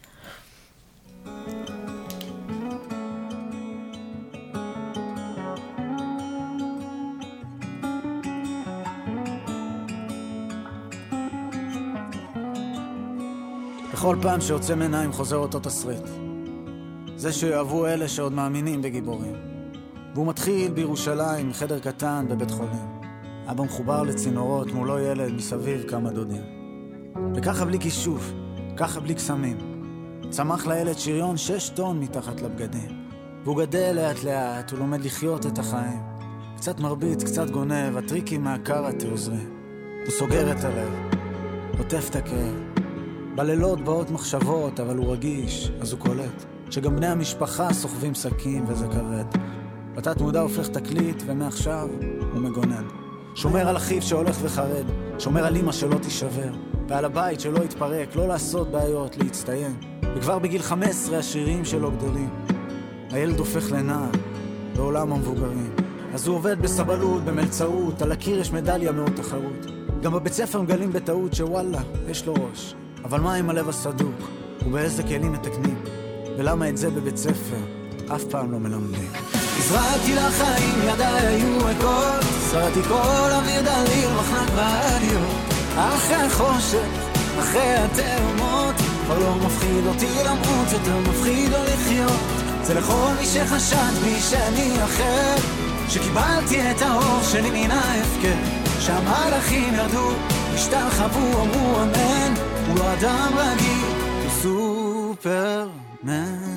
בכל פעם שיוצא מעיניים חוזר אותו תסריט. זה שיאהבו אלה שעוד מאמינים בגיבורים. והוא מתחיל בירושלים, חדר קטן בבית חולים. אבא מחובר לצינורות, מולו ילד, מסביב כמה דודים. וככה בלי כישוף, ככה בלי קסמים. צמח לילד שריון 6 טון מתחת לבגדים. והוא גדל לאט לאט, הוא לומד לחיות את החיים. קצת מרביץ, קצת גונב, הטריקים מהקראטה עוזרים. הוא סוגר את הלב, עוטף את הכאב. בלילות באות מחשבות, אבל הוא רגיש, אז הוא קולט. שגם בני המשפחה סוחבים סכים וזה כבד. בתת מודע הופך תקליט, ומעכשיו הוא מגונן. שומר על אחיו שהולך וחרד, שומר על אמא שלא תישבר, ועל הבית שלא יתפרק, לא לעשות בעיות, להצטיין. וכבר בגיל 15 השירים שלו גדולים. הילד הופך לנער, בעולם המבוגרים. אז הוא עובד בסבלות, במלצאות, על הקיר יש מדליה מאוד תחרות. גם בבית ספר מגלים בטעות שוואלה, יש לו ראש. אבל מה עם הלב הסדוק? ובאיזה כלים מתקנים? ולמה את זה בבית ספר אף פעם לא מלמדים? הזרעתי לחיים, ידיי היו ריקות, שרתי כל אוויר דליל, מחנק ברדיו. אחרי החושך, אחרי התאומות, כבר לא מפחיד אותי למות, יותר מפחיד לא לחיות. זה לכל מי שחשד בי שאני אחר, שקיבלתי את האור שלי מן ההפקר. שהמלאכים ירדו, השתחוו, אמרו אמן. הוא לא אדם רגיל, הוא סופרמן.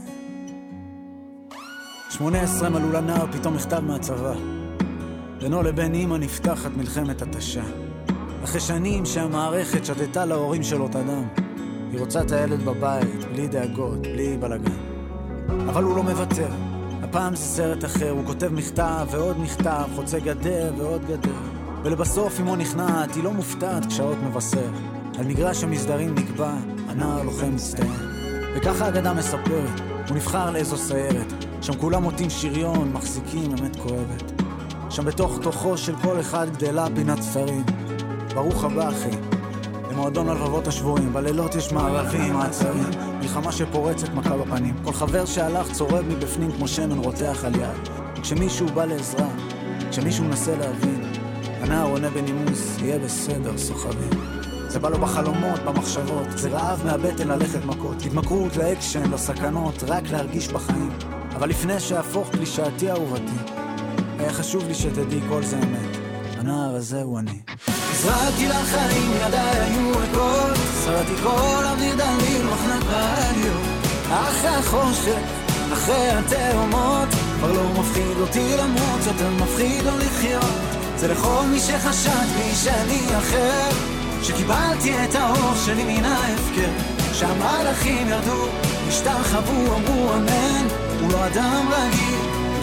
18 מלאו לנער, פתאום מכתב מהצבא. בינו לבין אמא נפתחת מלחמת התשה. אחרי שנים שהמערכת שתתה להורים שלו את הדם. היא רוצה את הילד בבית, בלי דאגות, בלי בלגן. אבל הוא לא מוותר. הפעם זה סרט אחר, הוא כותב מכתב ועוד מכתב, חוצה גדר ועוד גדר. ולבסוף אמו נכנעת, היא לא מופתעת כשעות מבשר. על מגרש המסדרים נקבע, הנער לוחם מצטיין. וככה אגדה מספרת, הוא נבחר לאיזו סיירת. שם כולם מוטים שריון, מחזיקים אמת כואבת. שם בתוך תוכו של כל אחד גדלה פינת ספרים. ברוך הבא אחי, למועדון הלבבות השבועים. בלילות יש מערבים, מעצרים, מלחמה שפורצת מכה בפנים. כל חבר שהלך צורב מבפנים כמו שמן רותח על יד. וכשמישהו בא לעזרה, כשמישהו מנסה להבין, הנער עונה בנימוס, יהיה בסדר, סוחבים. זה בא לו בחלומות, במחשבות, זה רעב מהבטן ללכת מכות, התמכרות לאקשן, לסכנות, רק להרגיש בחיים. אבל לפני שהפוך קלישאתי אהובתי, היה חשוב לי שתדעי כל זה אמת, הנער הזה הוא אני. הזרעתי לחיים, ידיי היו ריקות, שרתי כל אוויר דליל, מחנק ברדיו. אחרי החושך, אחרי התאומות, כבר לא מפחיד אותי למות, יותר מפחיד לא לחיות. זה לכל מי שחשד בי שאני אחר, שקיבלתי את האור שלי מן ההפקר. שהמלאכים ירדו, השתחוו, אמרו אמן. הוא לא אדם רגיל, הוא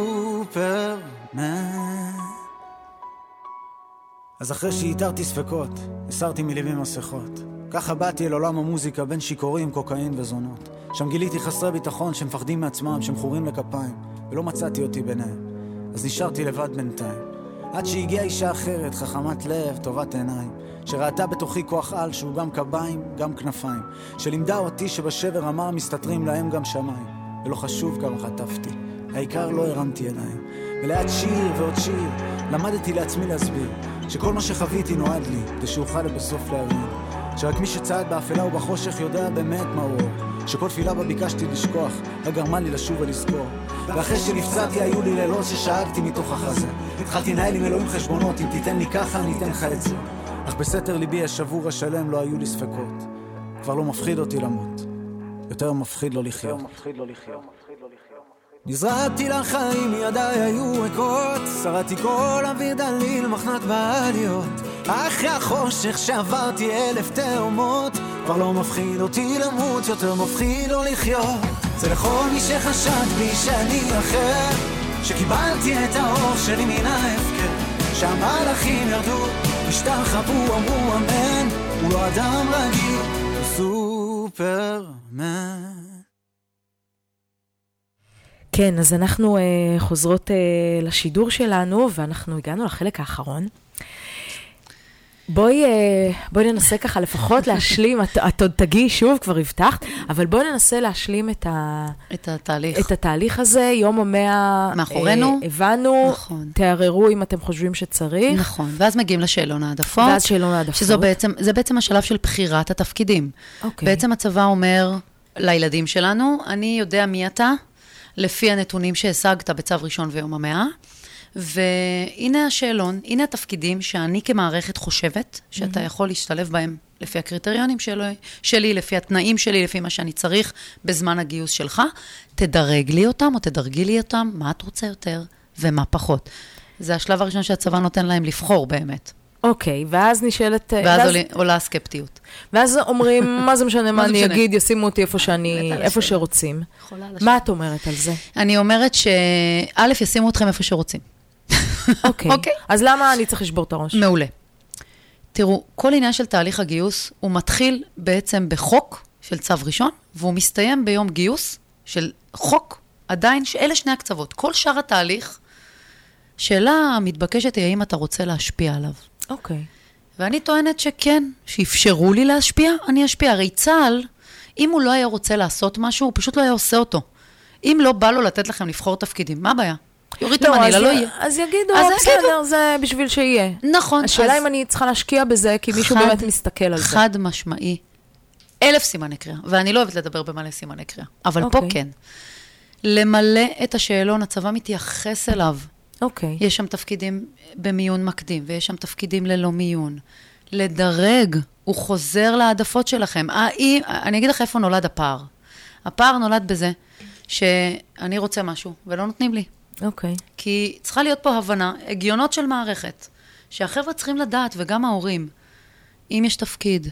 סופרמן. אז אחרי שהתרתי ספקות, הסרתי מלבי מסכות. ככה באתי אל עולם המוזיקה בין שיקורים, קוקאין וזונות. שם גיליתי חסרי ביטחון שמפחדים מעצמם, שמכורים לכפיים, ולא מצאתי אותי ביניהם. אז נשארתי לבד בינתיים. עד שהגיעה אישה אחרת, חכמת לב, טובת עיניים, שראתה בתוכי כוח על שהוא גם קביים, גם כנפיים, שלימדה אותי שבשבר אמר מסתתרים להם גם שמיים, ולא חשוב כמה חטפתי, העיקר לא הרמתי עיניים. ולעד שיר ועוד שיר, למדתי לעצמי להסביר, שכל מה שחוויתי נועד לי, כדי שאוכל בסוף להבין, שרק מי שצעד באפלה ובחושך יודע באמת מה הוא אור, שכל תפילה בה ביקשתי לשכוח, רק גרמה לי לשוב ולזכור. ואחרי שנפצעתי היו לי לילות ששאגתי מתוך החזה, התחלתי לנהל עם אלוהים חשבונות, אם תיתן לי ככה אני אתן לך את זה. אך בסתר ליבי השבור השלם לא היו לי ספקות, כבר לא מפחיד אותי למות, יותר מפחיד לא לחיות. נזרעתי לחיים, ידיי היו ריקות, שרדתי כל אוויר דליל, מחנת בעליות, אחרי החושך שעברתי 1000 תאומות, כבר לא מפחיד אותי למות, יותר מפחיד לא לחיות. זה לכל מי שחשד בי שאני אחר, שקיבלתי את האור שלי מן ההפקר, שהמלאכים ירדו, השתחוו, אמרו אמן, הוא לא אדם רגיל, הוא סופרמן. כן, אז אנחנו חוזרות לשידור שלנו, ואנחנו הגענו לחלק האחרון. בואי ננסה ככה לפחות להשלים, את עוד תגיעי שוב, כבר הבטחת, אבל בואי ננסה להשלים את התהליך הזה, יום ה100 מאחורינו. הבנו, נכון. תערערו אם אתם חושבים שצריך. נכון, ואז מגיעים לשאלון העדפות. ואז שאלון העדפות. זה בעצם השלב של בחירת התפקידים. אוקיי. בעצם הצבא אומר לילדים שלנו, אני יודע מי אתה, לפי הנתונים שהשגת בצו ראשון ויום ה100, והנה השאלון, הנה התפקידים שאני כמערכת חושבת, שאתה יכול להשתלב בהם לפי הקריטריונים שלי, לפי התנאים שלי, לפי מה שאני צריך בזמן הגיוס שלך, תדרג לי אותם או תדרגי לי אותם, מה את רוצה יותר ומה פחות. זה השלב הראשון שהצבא נותן להם לבחור באמת. אוקיי, ואז נשאלת... ואז עולה הסקפטיות. ואז אומרים, מה זה משנה, מה אני אגיד, ישימו אותי איפה שרוצים. מה את אומרת על זה? אני אומרת שא' ישימו אתכם איפה שרוצים. אוקיי. אז למה אני צריך לשבור את הראש? מעולה. תראו, כל עניין של תהליך הגיוס, הוא מתחיל בעצם בחוק של צו ראשון, והוא מסתיים ביום גיוס של חוק, עדיין, אלה שני הקצוות. כל שאר התהליך, שאלה המתבקשת היא האם אתה רוצה להשפיע עליו. אוקיי. ואני טוענת שכן, שאפשרו לי להשפיע, אני אשפיע. הרי צה"ל, אם הוא לא היה רוצה לעשות משהו, הוא פשוט לא היה עושה אותו. אם לא בא לו לתת לכם לבחור תפקידים, מה הבעיה? יוריד את המנילה, לא יהיה. אז יגידו, בסדר, זה בשביל שיהיה. נכון. השאלה אם אני צריכה להשקיע בזה, כי מישהו באמת מסתכל על זה. חד משמעי. 1000 סימני קריאה, ואני לא אוהבת לדבר במלא סימני קריאה, אבל פה כן. למלא את השאלון, הצבא מתייחס אליו. אוקיי. יש שם תפקידים במיון מקדים, ויש שם תפקידים ללא מיון. לדרג, הוא חוזר לעדפות שלכם. אני אגיד לך איפה נולד הפער. הפער נולד בזה שאני רוצה משהו, ולא נותנים לי. אוקיי. כי צריכה להיות פה הבנה, הגיונות של מערכת, שהחבר'ה צריכים לדעת, וגם ההורים, אם יש תפקיד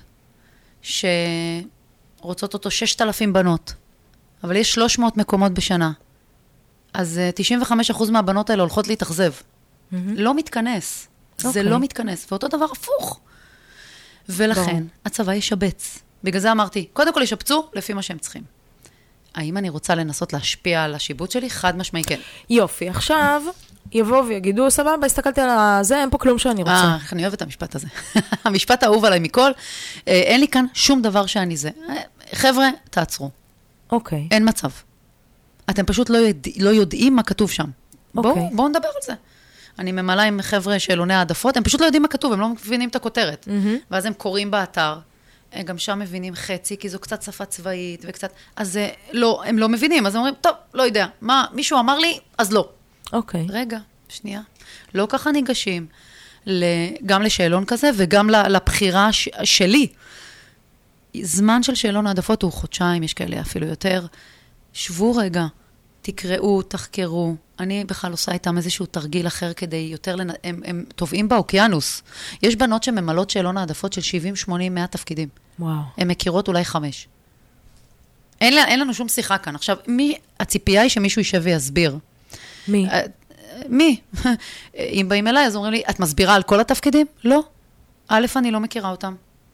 שרוצות אותו 6,000 בנות, אבל יש 300 מקומות בשנה, אז 95% מהבנות האלה הולכות להתאכזב. לא מתכנס. זה לא מתכנס. ואותו דבר הפוך. ולכן, הצבא ישבץ. בגלל זה אמרתי, קודם כל ישבצו לפי מה שהם צריכים. האם אני רוצה לנסות להשפיע על השיבוץ שלי? חד משמעי כן. יופי, עכשיו יבואו ויגידו, סבבה, הסתכלתי על זה, אין פה כלום שאני רוצה. איך אני אוהבת את המשפט הזה. המשפט האהוב עליי מכל, אין לי כאן שום דבר שאני זה. חבר'ה, תעצרו. אוקיי. אין מצב. אתם פשוט לא יודעים מה כתוב שם. בואו נדבר על זה. אני ממלאה עם חבר'ה שאלוני העדפות, הם פשוט לא יודעים מה כתוב, הם לא מבינים את הכותרת. ואז הם קוראים באתר, גם שם מבינים חצי, כי זו קצת שפה צבאית, וקצת, אז לא, הם לא מבינים, אז הם אומרים, טוב, לא יודע, מה, מישהו אמר לי, אז לא. אוקיי. רגע, שנייה. לא ככה ניגשים, גם לשאלון כזה, וגם לבחירה שלי. זמן של שאלון העדפות הוא חודשיים, יש כאלה אפילו יותר. שבו רגע, תקראו, תחקרו. אני בכלל עושה איתם איזשהו תרגיל אחר כדי יותר, הם טובעים באוקיינוס. יש בנות שממלאות שאלון העדפות של 70, 80, 100 תפקידים. וואו. הן מכירות אולי 5. אין לנו שום שיחה כאן. עכשיו, הציפייה היא שמישהו יישב ויסביר. מי? מי? אם באים אליי, אז אומרים לי, את מסבירה על כל התפקידים? לא. א', אני לא מכירה אותם.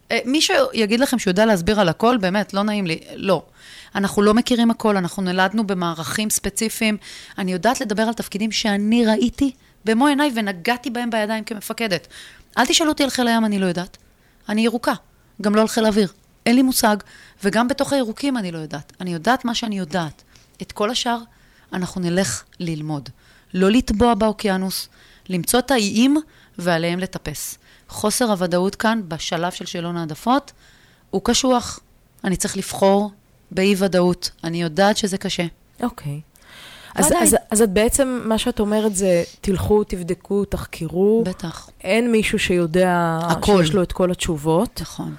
מי שיגיד לכם שהוא יודע להסביר על הכל, באמת, לא נעים לי, לא. אנחנו לא מכירים הכל, אנחנו נולדנו במערכים ספציפיים. אני יודעת לדבר על תפקידים שאני ראיתי במו עיניי ונגעתי בהם בידיים כמפקדת. אל תשאלו אותי על חיל הים, אני לא יודעת. אני ירוקה, גם לא על חיל אוויר. אין לי מושג, וגם בתוך הירוקים אני לא יודעת. אני יודעת מה שאני יודעת. את כל השאר אנחנו נלך ללמוד. לא לטבוע באוקיינוס, למצוא את האיים ועליהם לטפס. חוסר הוודאות כאן, בשלב של שאלון העדפות, הוא קשוח. אני צריך לבחור באי ודאות. אני יודעת שזה קשה. אוקיי. אז את בעצם, מה שאת אומרת זה, תלכו, תבדקו, תחקירו. בטח. אין מישהו שיודע הכל. שיש לו את כל התשובות. נכון.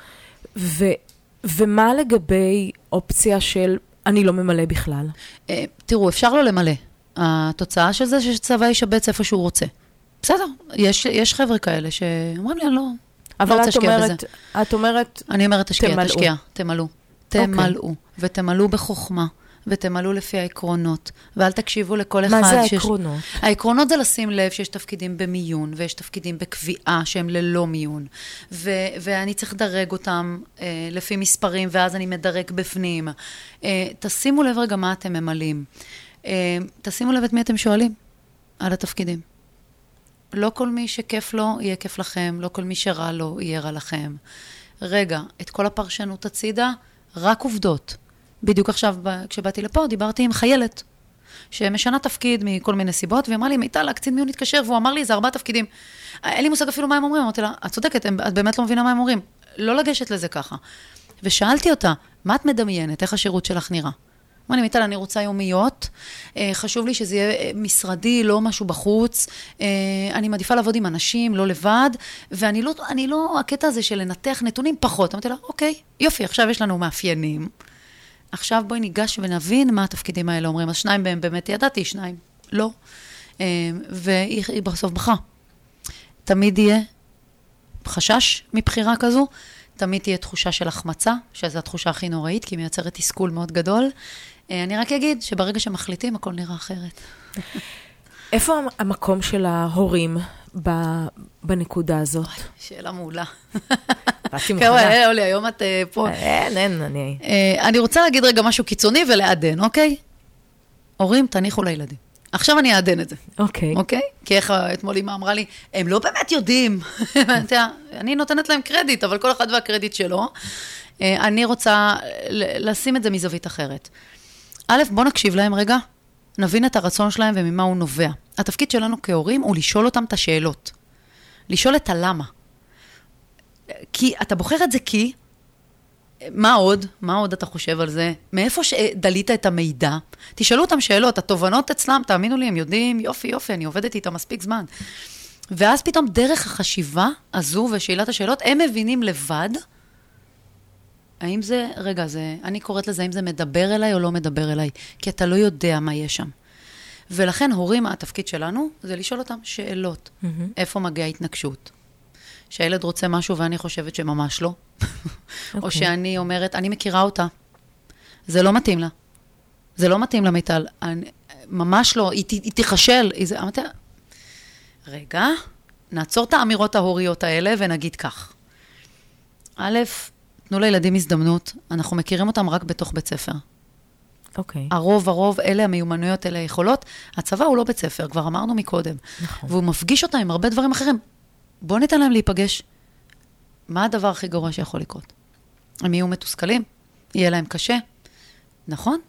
ומה לגבי אופציה של אני לא ממלא בכלל? תראו, אפשר לא למלא. התוצאה של זה שצבא ישבץ איפה שהוא רוצה. בסדר, יש חבר'ה כאלה שאומרים לי, אני לא רוצה להשקיע בזה. אבל את אומרת, אני אומרת, תשקיע, תמלאו. תמלאו, אוקיי. ותמלאו בחוכמה, ותמלאו לפי העקרונות, ואל תקשיבו לכל אחד. מה זה העקרונות? העקרונות זה לשים לב שיש תפקידים במיון, ויש תפקידים בקביעה שהם ללא מיון, ואני צריך לדרג אותם לפי מספרים, ואז אני מדרג בפנים. תשימו לב רגע מה אתם ממלאים. תשימו לב את מי אתם שואלים על התפקידים. לא כל מי שכיף לו יהיה כיף לכם, לא כל מי שרע לו יהיה רע לכם. רגע, את כל הפרשנות הצידה, רק עובדות. בדיוק עכשיו, כשבאתי לפה, דיברתי עם חיילת, שמשנה תפקיד מכל מיני סיבות, והיא אמרה לי, מיטל, הקצין מיון התקשר, והוא אמר לי, זה 4 תפקידים. אין לי מושג אפילו מה הם אומרים. אמרתי לה, את צודקת, את באמת לא מבינה מה הם אומרים. לא לגשת לזה ככה. ושאלתי אותה, מה את מדמיינת? איך השירות שלך נראה? אמרה לי, מיטל, אני רוצה יומיות, חשוב לי שזה יהיה משרדי, לא משהו בחוץ, אני מעדיפה לעבוד עם אנשים, לא לבד, ואני לא, הקטע הזה של לנתח נתונים פחות. אמרתי לה, אוקיי, יופי, עכשיו יש לנו מאפיינים. עכשיו בואי ניגש ונבין מה התפקידים האלה אומרים. אז 2 בהם באמת ידעתי, 2 לא. והיא בסוף בחה. תמיד יהיה חשש מבחירה כזו, תמיד תהיה תחושה של החמצה, שזו התחושה הכי נוראית, כי היא מייצרת תסכול מאוד גדול. אני רק אגיד שברגע שמחליטים, הכל נראה אחרת. איפה המקום של ההורים בנקודה הזאת? שאלה מעולה. באתי מוכנה. אולי, היום את פה. אין, אני רוצה להגיד רגע משהו קיצוני ולעדן, אוקיי? הורים, תניחו לילדים. עכשיו אני אעדן את זה. אוקיי. אוקיי? כי איך אתמול אמא אמרה לי, הם לא באמת יודעים. אני נותנת להם קרדיט, אבל כל אחד והקרדיט שלו. אני רוצה לשים את זה מזווית אחרת. א', בוא נקשיב להם רגע, נבין את הרצון שלהם וממה הוא נובע. התפקיד שלנו כהורים הוא לשאול אותם את השאלות. לשאול את הלמה. כי אתה בוחר את זה כי, מה עוד? מה עוד אתה חושב על זה? מאיפה שדלית את המידע? תשאלו אותם שאלות, התובנות אצלם, תאמינו לי, הם יודעים, יופי, אני עובדת איתם מספיק זמן. ואז פתאום דרך החשיבה הזו ושאלת השאלות, הם מבינים לבד, האם זה, רגע, אני קוראת לזה, האם זה מדבר אליי או לא מדבר אליי, כי אתה לא יודע מה יש שם. ולכן הורים, התפקיד שלנו, זה לשאול אותם שאלות. איפה מגיעה התנגשות? שהילד רוצה משהו ואני חושבת שממש לא. או שאני אומרת, אני מכירה אותה. זה לא מתאים לה. זה לא מתאים לה, מיטל. ממש לא, היא תיחשל. אמרתי, רגע, נעצור את האמירות ההוריות האלה ונגיד כך. א', תנו לילדים הזדמנות, אנחנו מכירים אותם רק בתוך בית ספר. אוקיי. הרוב, אלה המיומנויות, אלה היכולות. הצבא הוא לא בית ספר, כבר אמרנו מקודם. נכון. והוא מפגיש אותם עם הרבה דברים אחרים. בוא ניתן להם להיפגש. מה הדבר הכי גרוע שיכול לקרות? הם יהיו מתוסכלים, יהיה להם קשה. נכון?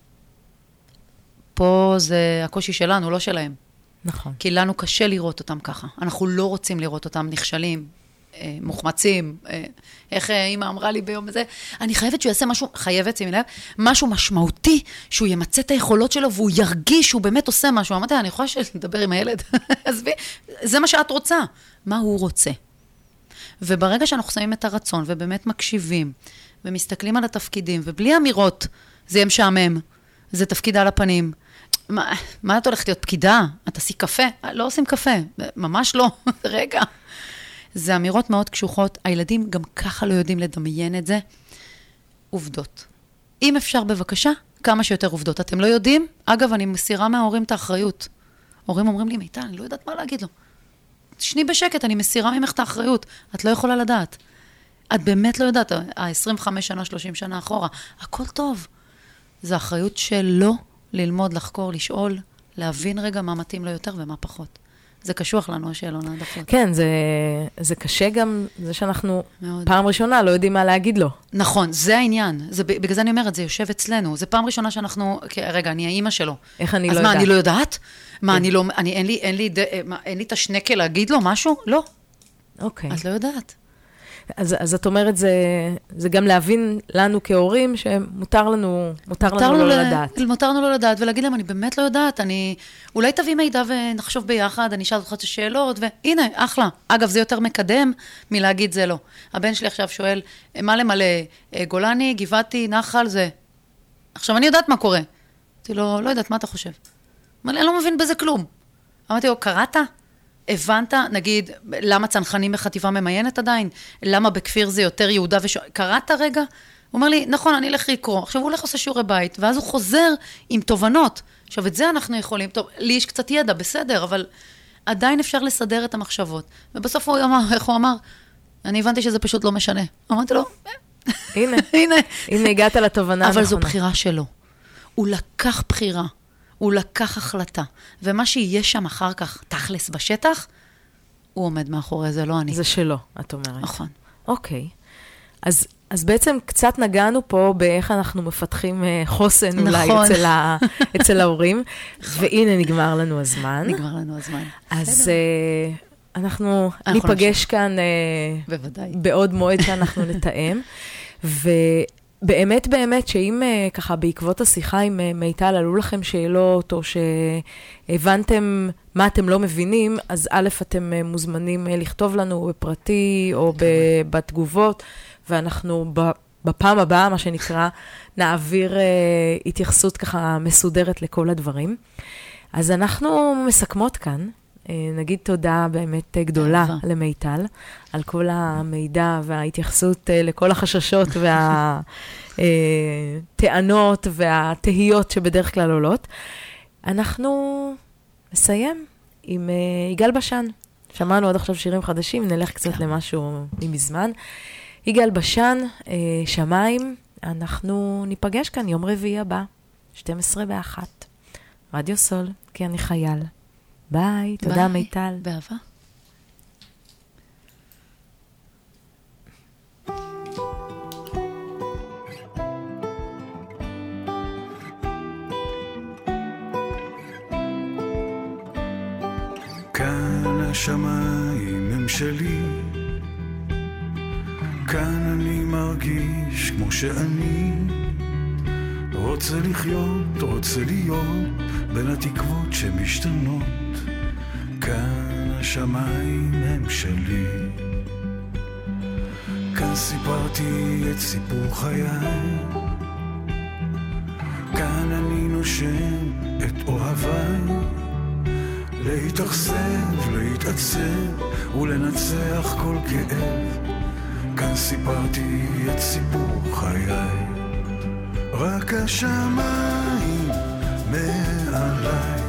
פה זה הקושי שלנו, לא שלהם. נכון. כי לנו קשה לראות אותם ככה. אנחנו לא רוצים לראות אותם נכשלים, מוחמצים. איך אמא אמרה לי ביום הזה, אני חייבת שהוא יעשה משהו, שימי לב, משהו משמעותי, שהוא ימצא את היכולות שלו, והוא ירגיש שהוא באמת עושה משהו. אמרתי, אני יכולה לדבר עם הילד. זה מה שאת רוצה. מה הוא רוצה? וברגע שאנחנו שמים את הרצון, ובאמת מקשיבים, ומסתכלים על התפקידים, ובלי אמירות, זה יהיה משעמם, זה תפקיד על הפנים. מה את הולכת להיות פקידה? את עשי קפה? לא עושים קפה, ממש לא. רגע. זה אמירות מאוד קשוחות, הילדים גם ככה לא יודעים לדמיין את זה. עובדות. אם אפשר בבקשה, כמה שיותר עובדות. אתם לא יודעים? אגב, אני מסירה מההורים את האחריות. הורים אומרים לי, מיטל, אני לא יודעת מה להגיד לו. שני בשקט, אני מסירה ממך את האחריות. את לא יכולה לדעת. את באמת לא יודעת, ה-25 שנה, 30 שנה אחורה, הכל טוב. זה אחריות שלו ללמוד, לחקור, לשאול, להבין רגע מה מתאים לו יותר ומה פחות. זה קשוח לנו, השאלון העדפות. כן, זה קשה גם, זה שאנחנו מאוד. פעם ראשונה לא יודעים מה להגיד לו. נכון, זה העניין. בגלל זה אני אומרת, זה יושב אצלנו. זה פעם ראשונה שאנחנו, רגע, אני האמא שלו. איך אני לא אז יודעת? מה, אני לא יודעת? מה, אני לא, אין לי את השנקל להגיד לו משהו? לא. אוקיי. את לא יודעת. אז את אומרת, זה גם להבין לנו כהורים שמותר לנו לא לדעת. מותר לנו לא לדעת, ולהגיד להם, אני באמת לא יודעת, אולי תביא מידע ונחשוב ביחד, אני אשאל אותך את השאלות, והנה, אחלה. אגב, זה יותר מקדם מלהגיד זה לא. הבן שלי עכשיו שואל, מה למלא? גולני, גבעתי, נחל, זה. עכשיו, אני יודעת מה קורה. אמרתי לו, לא יודעת, מה אתה חושב? אני לא מבין בזה כלום. אמרתי לו, קראת? הבנת, נגיד, למה צנחנים בחטיבה ממיינת עדיין? למה בכפיר זה יותר יהודה קראת רגע? הוא אומר לי, נכון, אני אלך לקרוא. עכשיו הוא הולך עושה שיעורי בית, ואז הוא חוזר עם תובנות. עכשיו, את זה אנחנו יכולים, טוב, לי יש קצת ידע, בסדר, אבל עדיין אפשר לסדר את המחשבות. ובסוף הוא אמר, איך הוא אמר? אני הבנתי שזה פשוט לא משנה. אמרתי לו, הנה הגעת לתובנה. אבל זו בחירה שלו. הוא לקח בחירה. הוא לקח החלטה, ומה שיהיה שם אחר כך, תכלס בשטח, הוא עומד מאחורי זה, לא אני. זה שלו, את אומרת. נכון. אוקיי. אז בעצם קצת נגענו פה באיך אנחנו מפתחים חוסן אולי אצל ההורים, והנה נגמר לנו הזמן. אז אנחנו ניפגש כאן בעוד מועד שאנחנו נתאם, באמת שאם ככה בעקבות השיחה עם מיטל עלו לכם שאלות, או שהבנתם מה אתם לא מבינים, אז א' אתם מוזמנים לכתוב לנו בפרטי או בתגובות, ואנחנו בפעם הבאה, מה שנקרא, נעביר התייחסות ככה מסודרת לכל הדברים. אז אנחנו מסכמות כאן. נגיד תודה באמת גדולה למיטל, על כל המידע וההתייחסות לכל החששות והטענות והתהיות שבדרך כלל עולות. אנחנו נסיים עם יגאל בשן. שמענו עד עכשיו שירים חדשים, נלך קצת למשהו מזמן. יגאל בשן, שמיים, אנחנו ניפגש כאן יום רביעי הבא, 12:01. רדיו סול, כי אני חייל. ביי, תודה מיטל. באהבה. כאן השמיים הם שלי, כאן אני מרגיש כמו שאני רוצה לחיות, רוצה להיות בין התקוות שמשתנות. כאן השמיים הם שלי, כאן סיפרתי את סיפור חיי, כאן אני נושם את אוהביי, להתאכזב, להתעצב ולנצח כל כאב. כאן סיפרתי את סיפור חיי, רק השמיים מעליי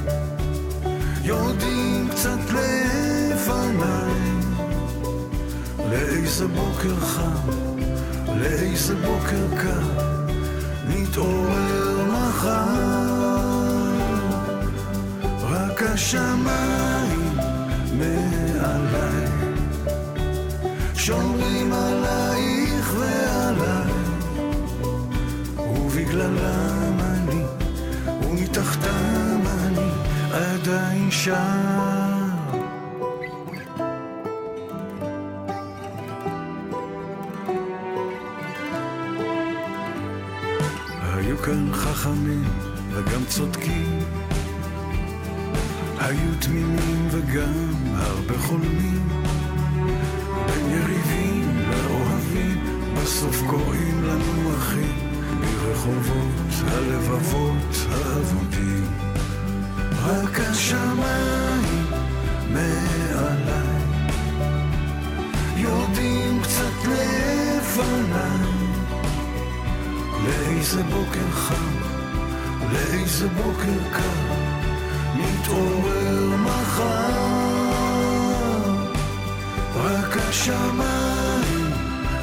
יודעים קצת לפניי לאיזה בוקר חם, לאיזה בוקר קר נתעורר מחר. רק השמיים מעליי שומרים עלייך ועליי, ובגללם אני ומתחתם אני עדיין שם. היו כאן חכמים וגם צודקים, היו תמימים וגם הרבה חולמים, בין יריבים לאוהבים בסוף קוראים לנו אחים, ברחובות הלבבות האבודים. רק השמיים מעליי יודעים קצת לפניי לאיזה בוקר חם, לאיזה בוקר קר נתעורר מחר. רק השמיים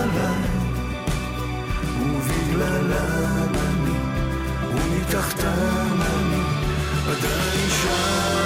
עליי, ובגללם אני, ומתחתם אני עדיין שם.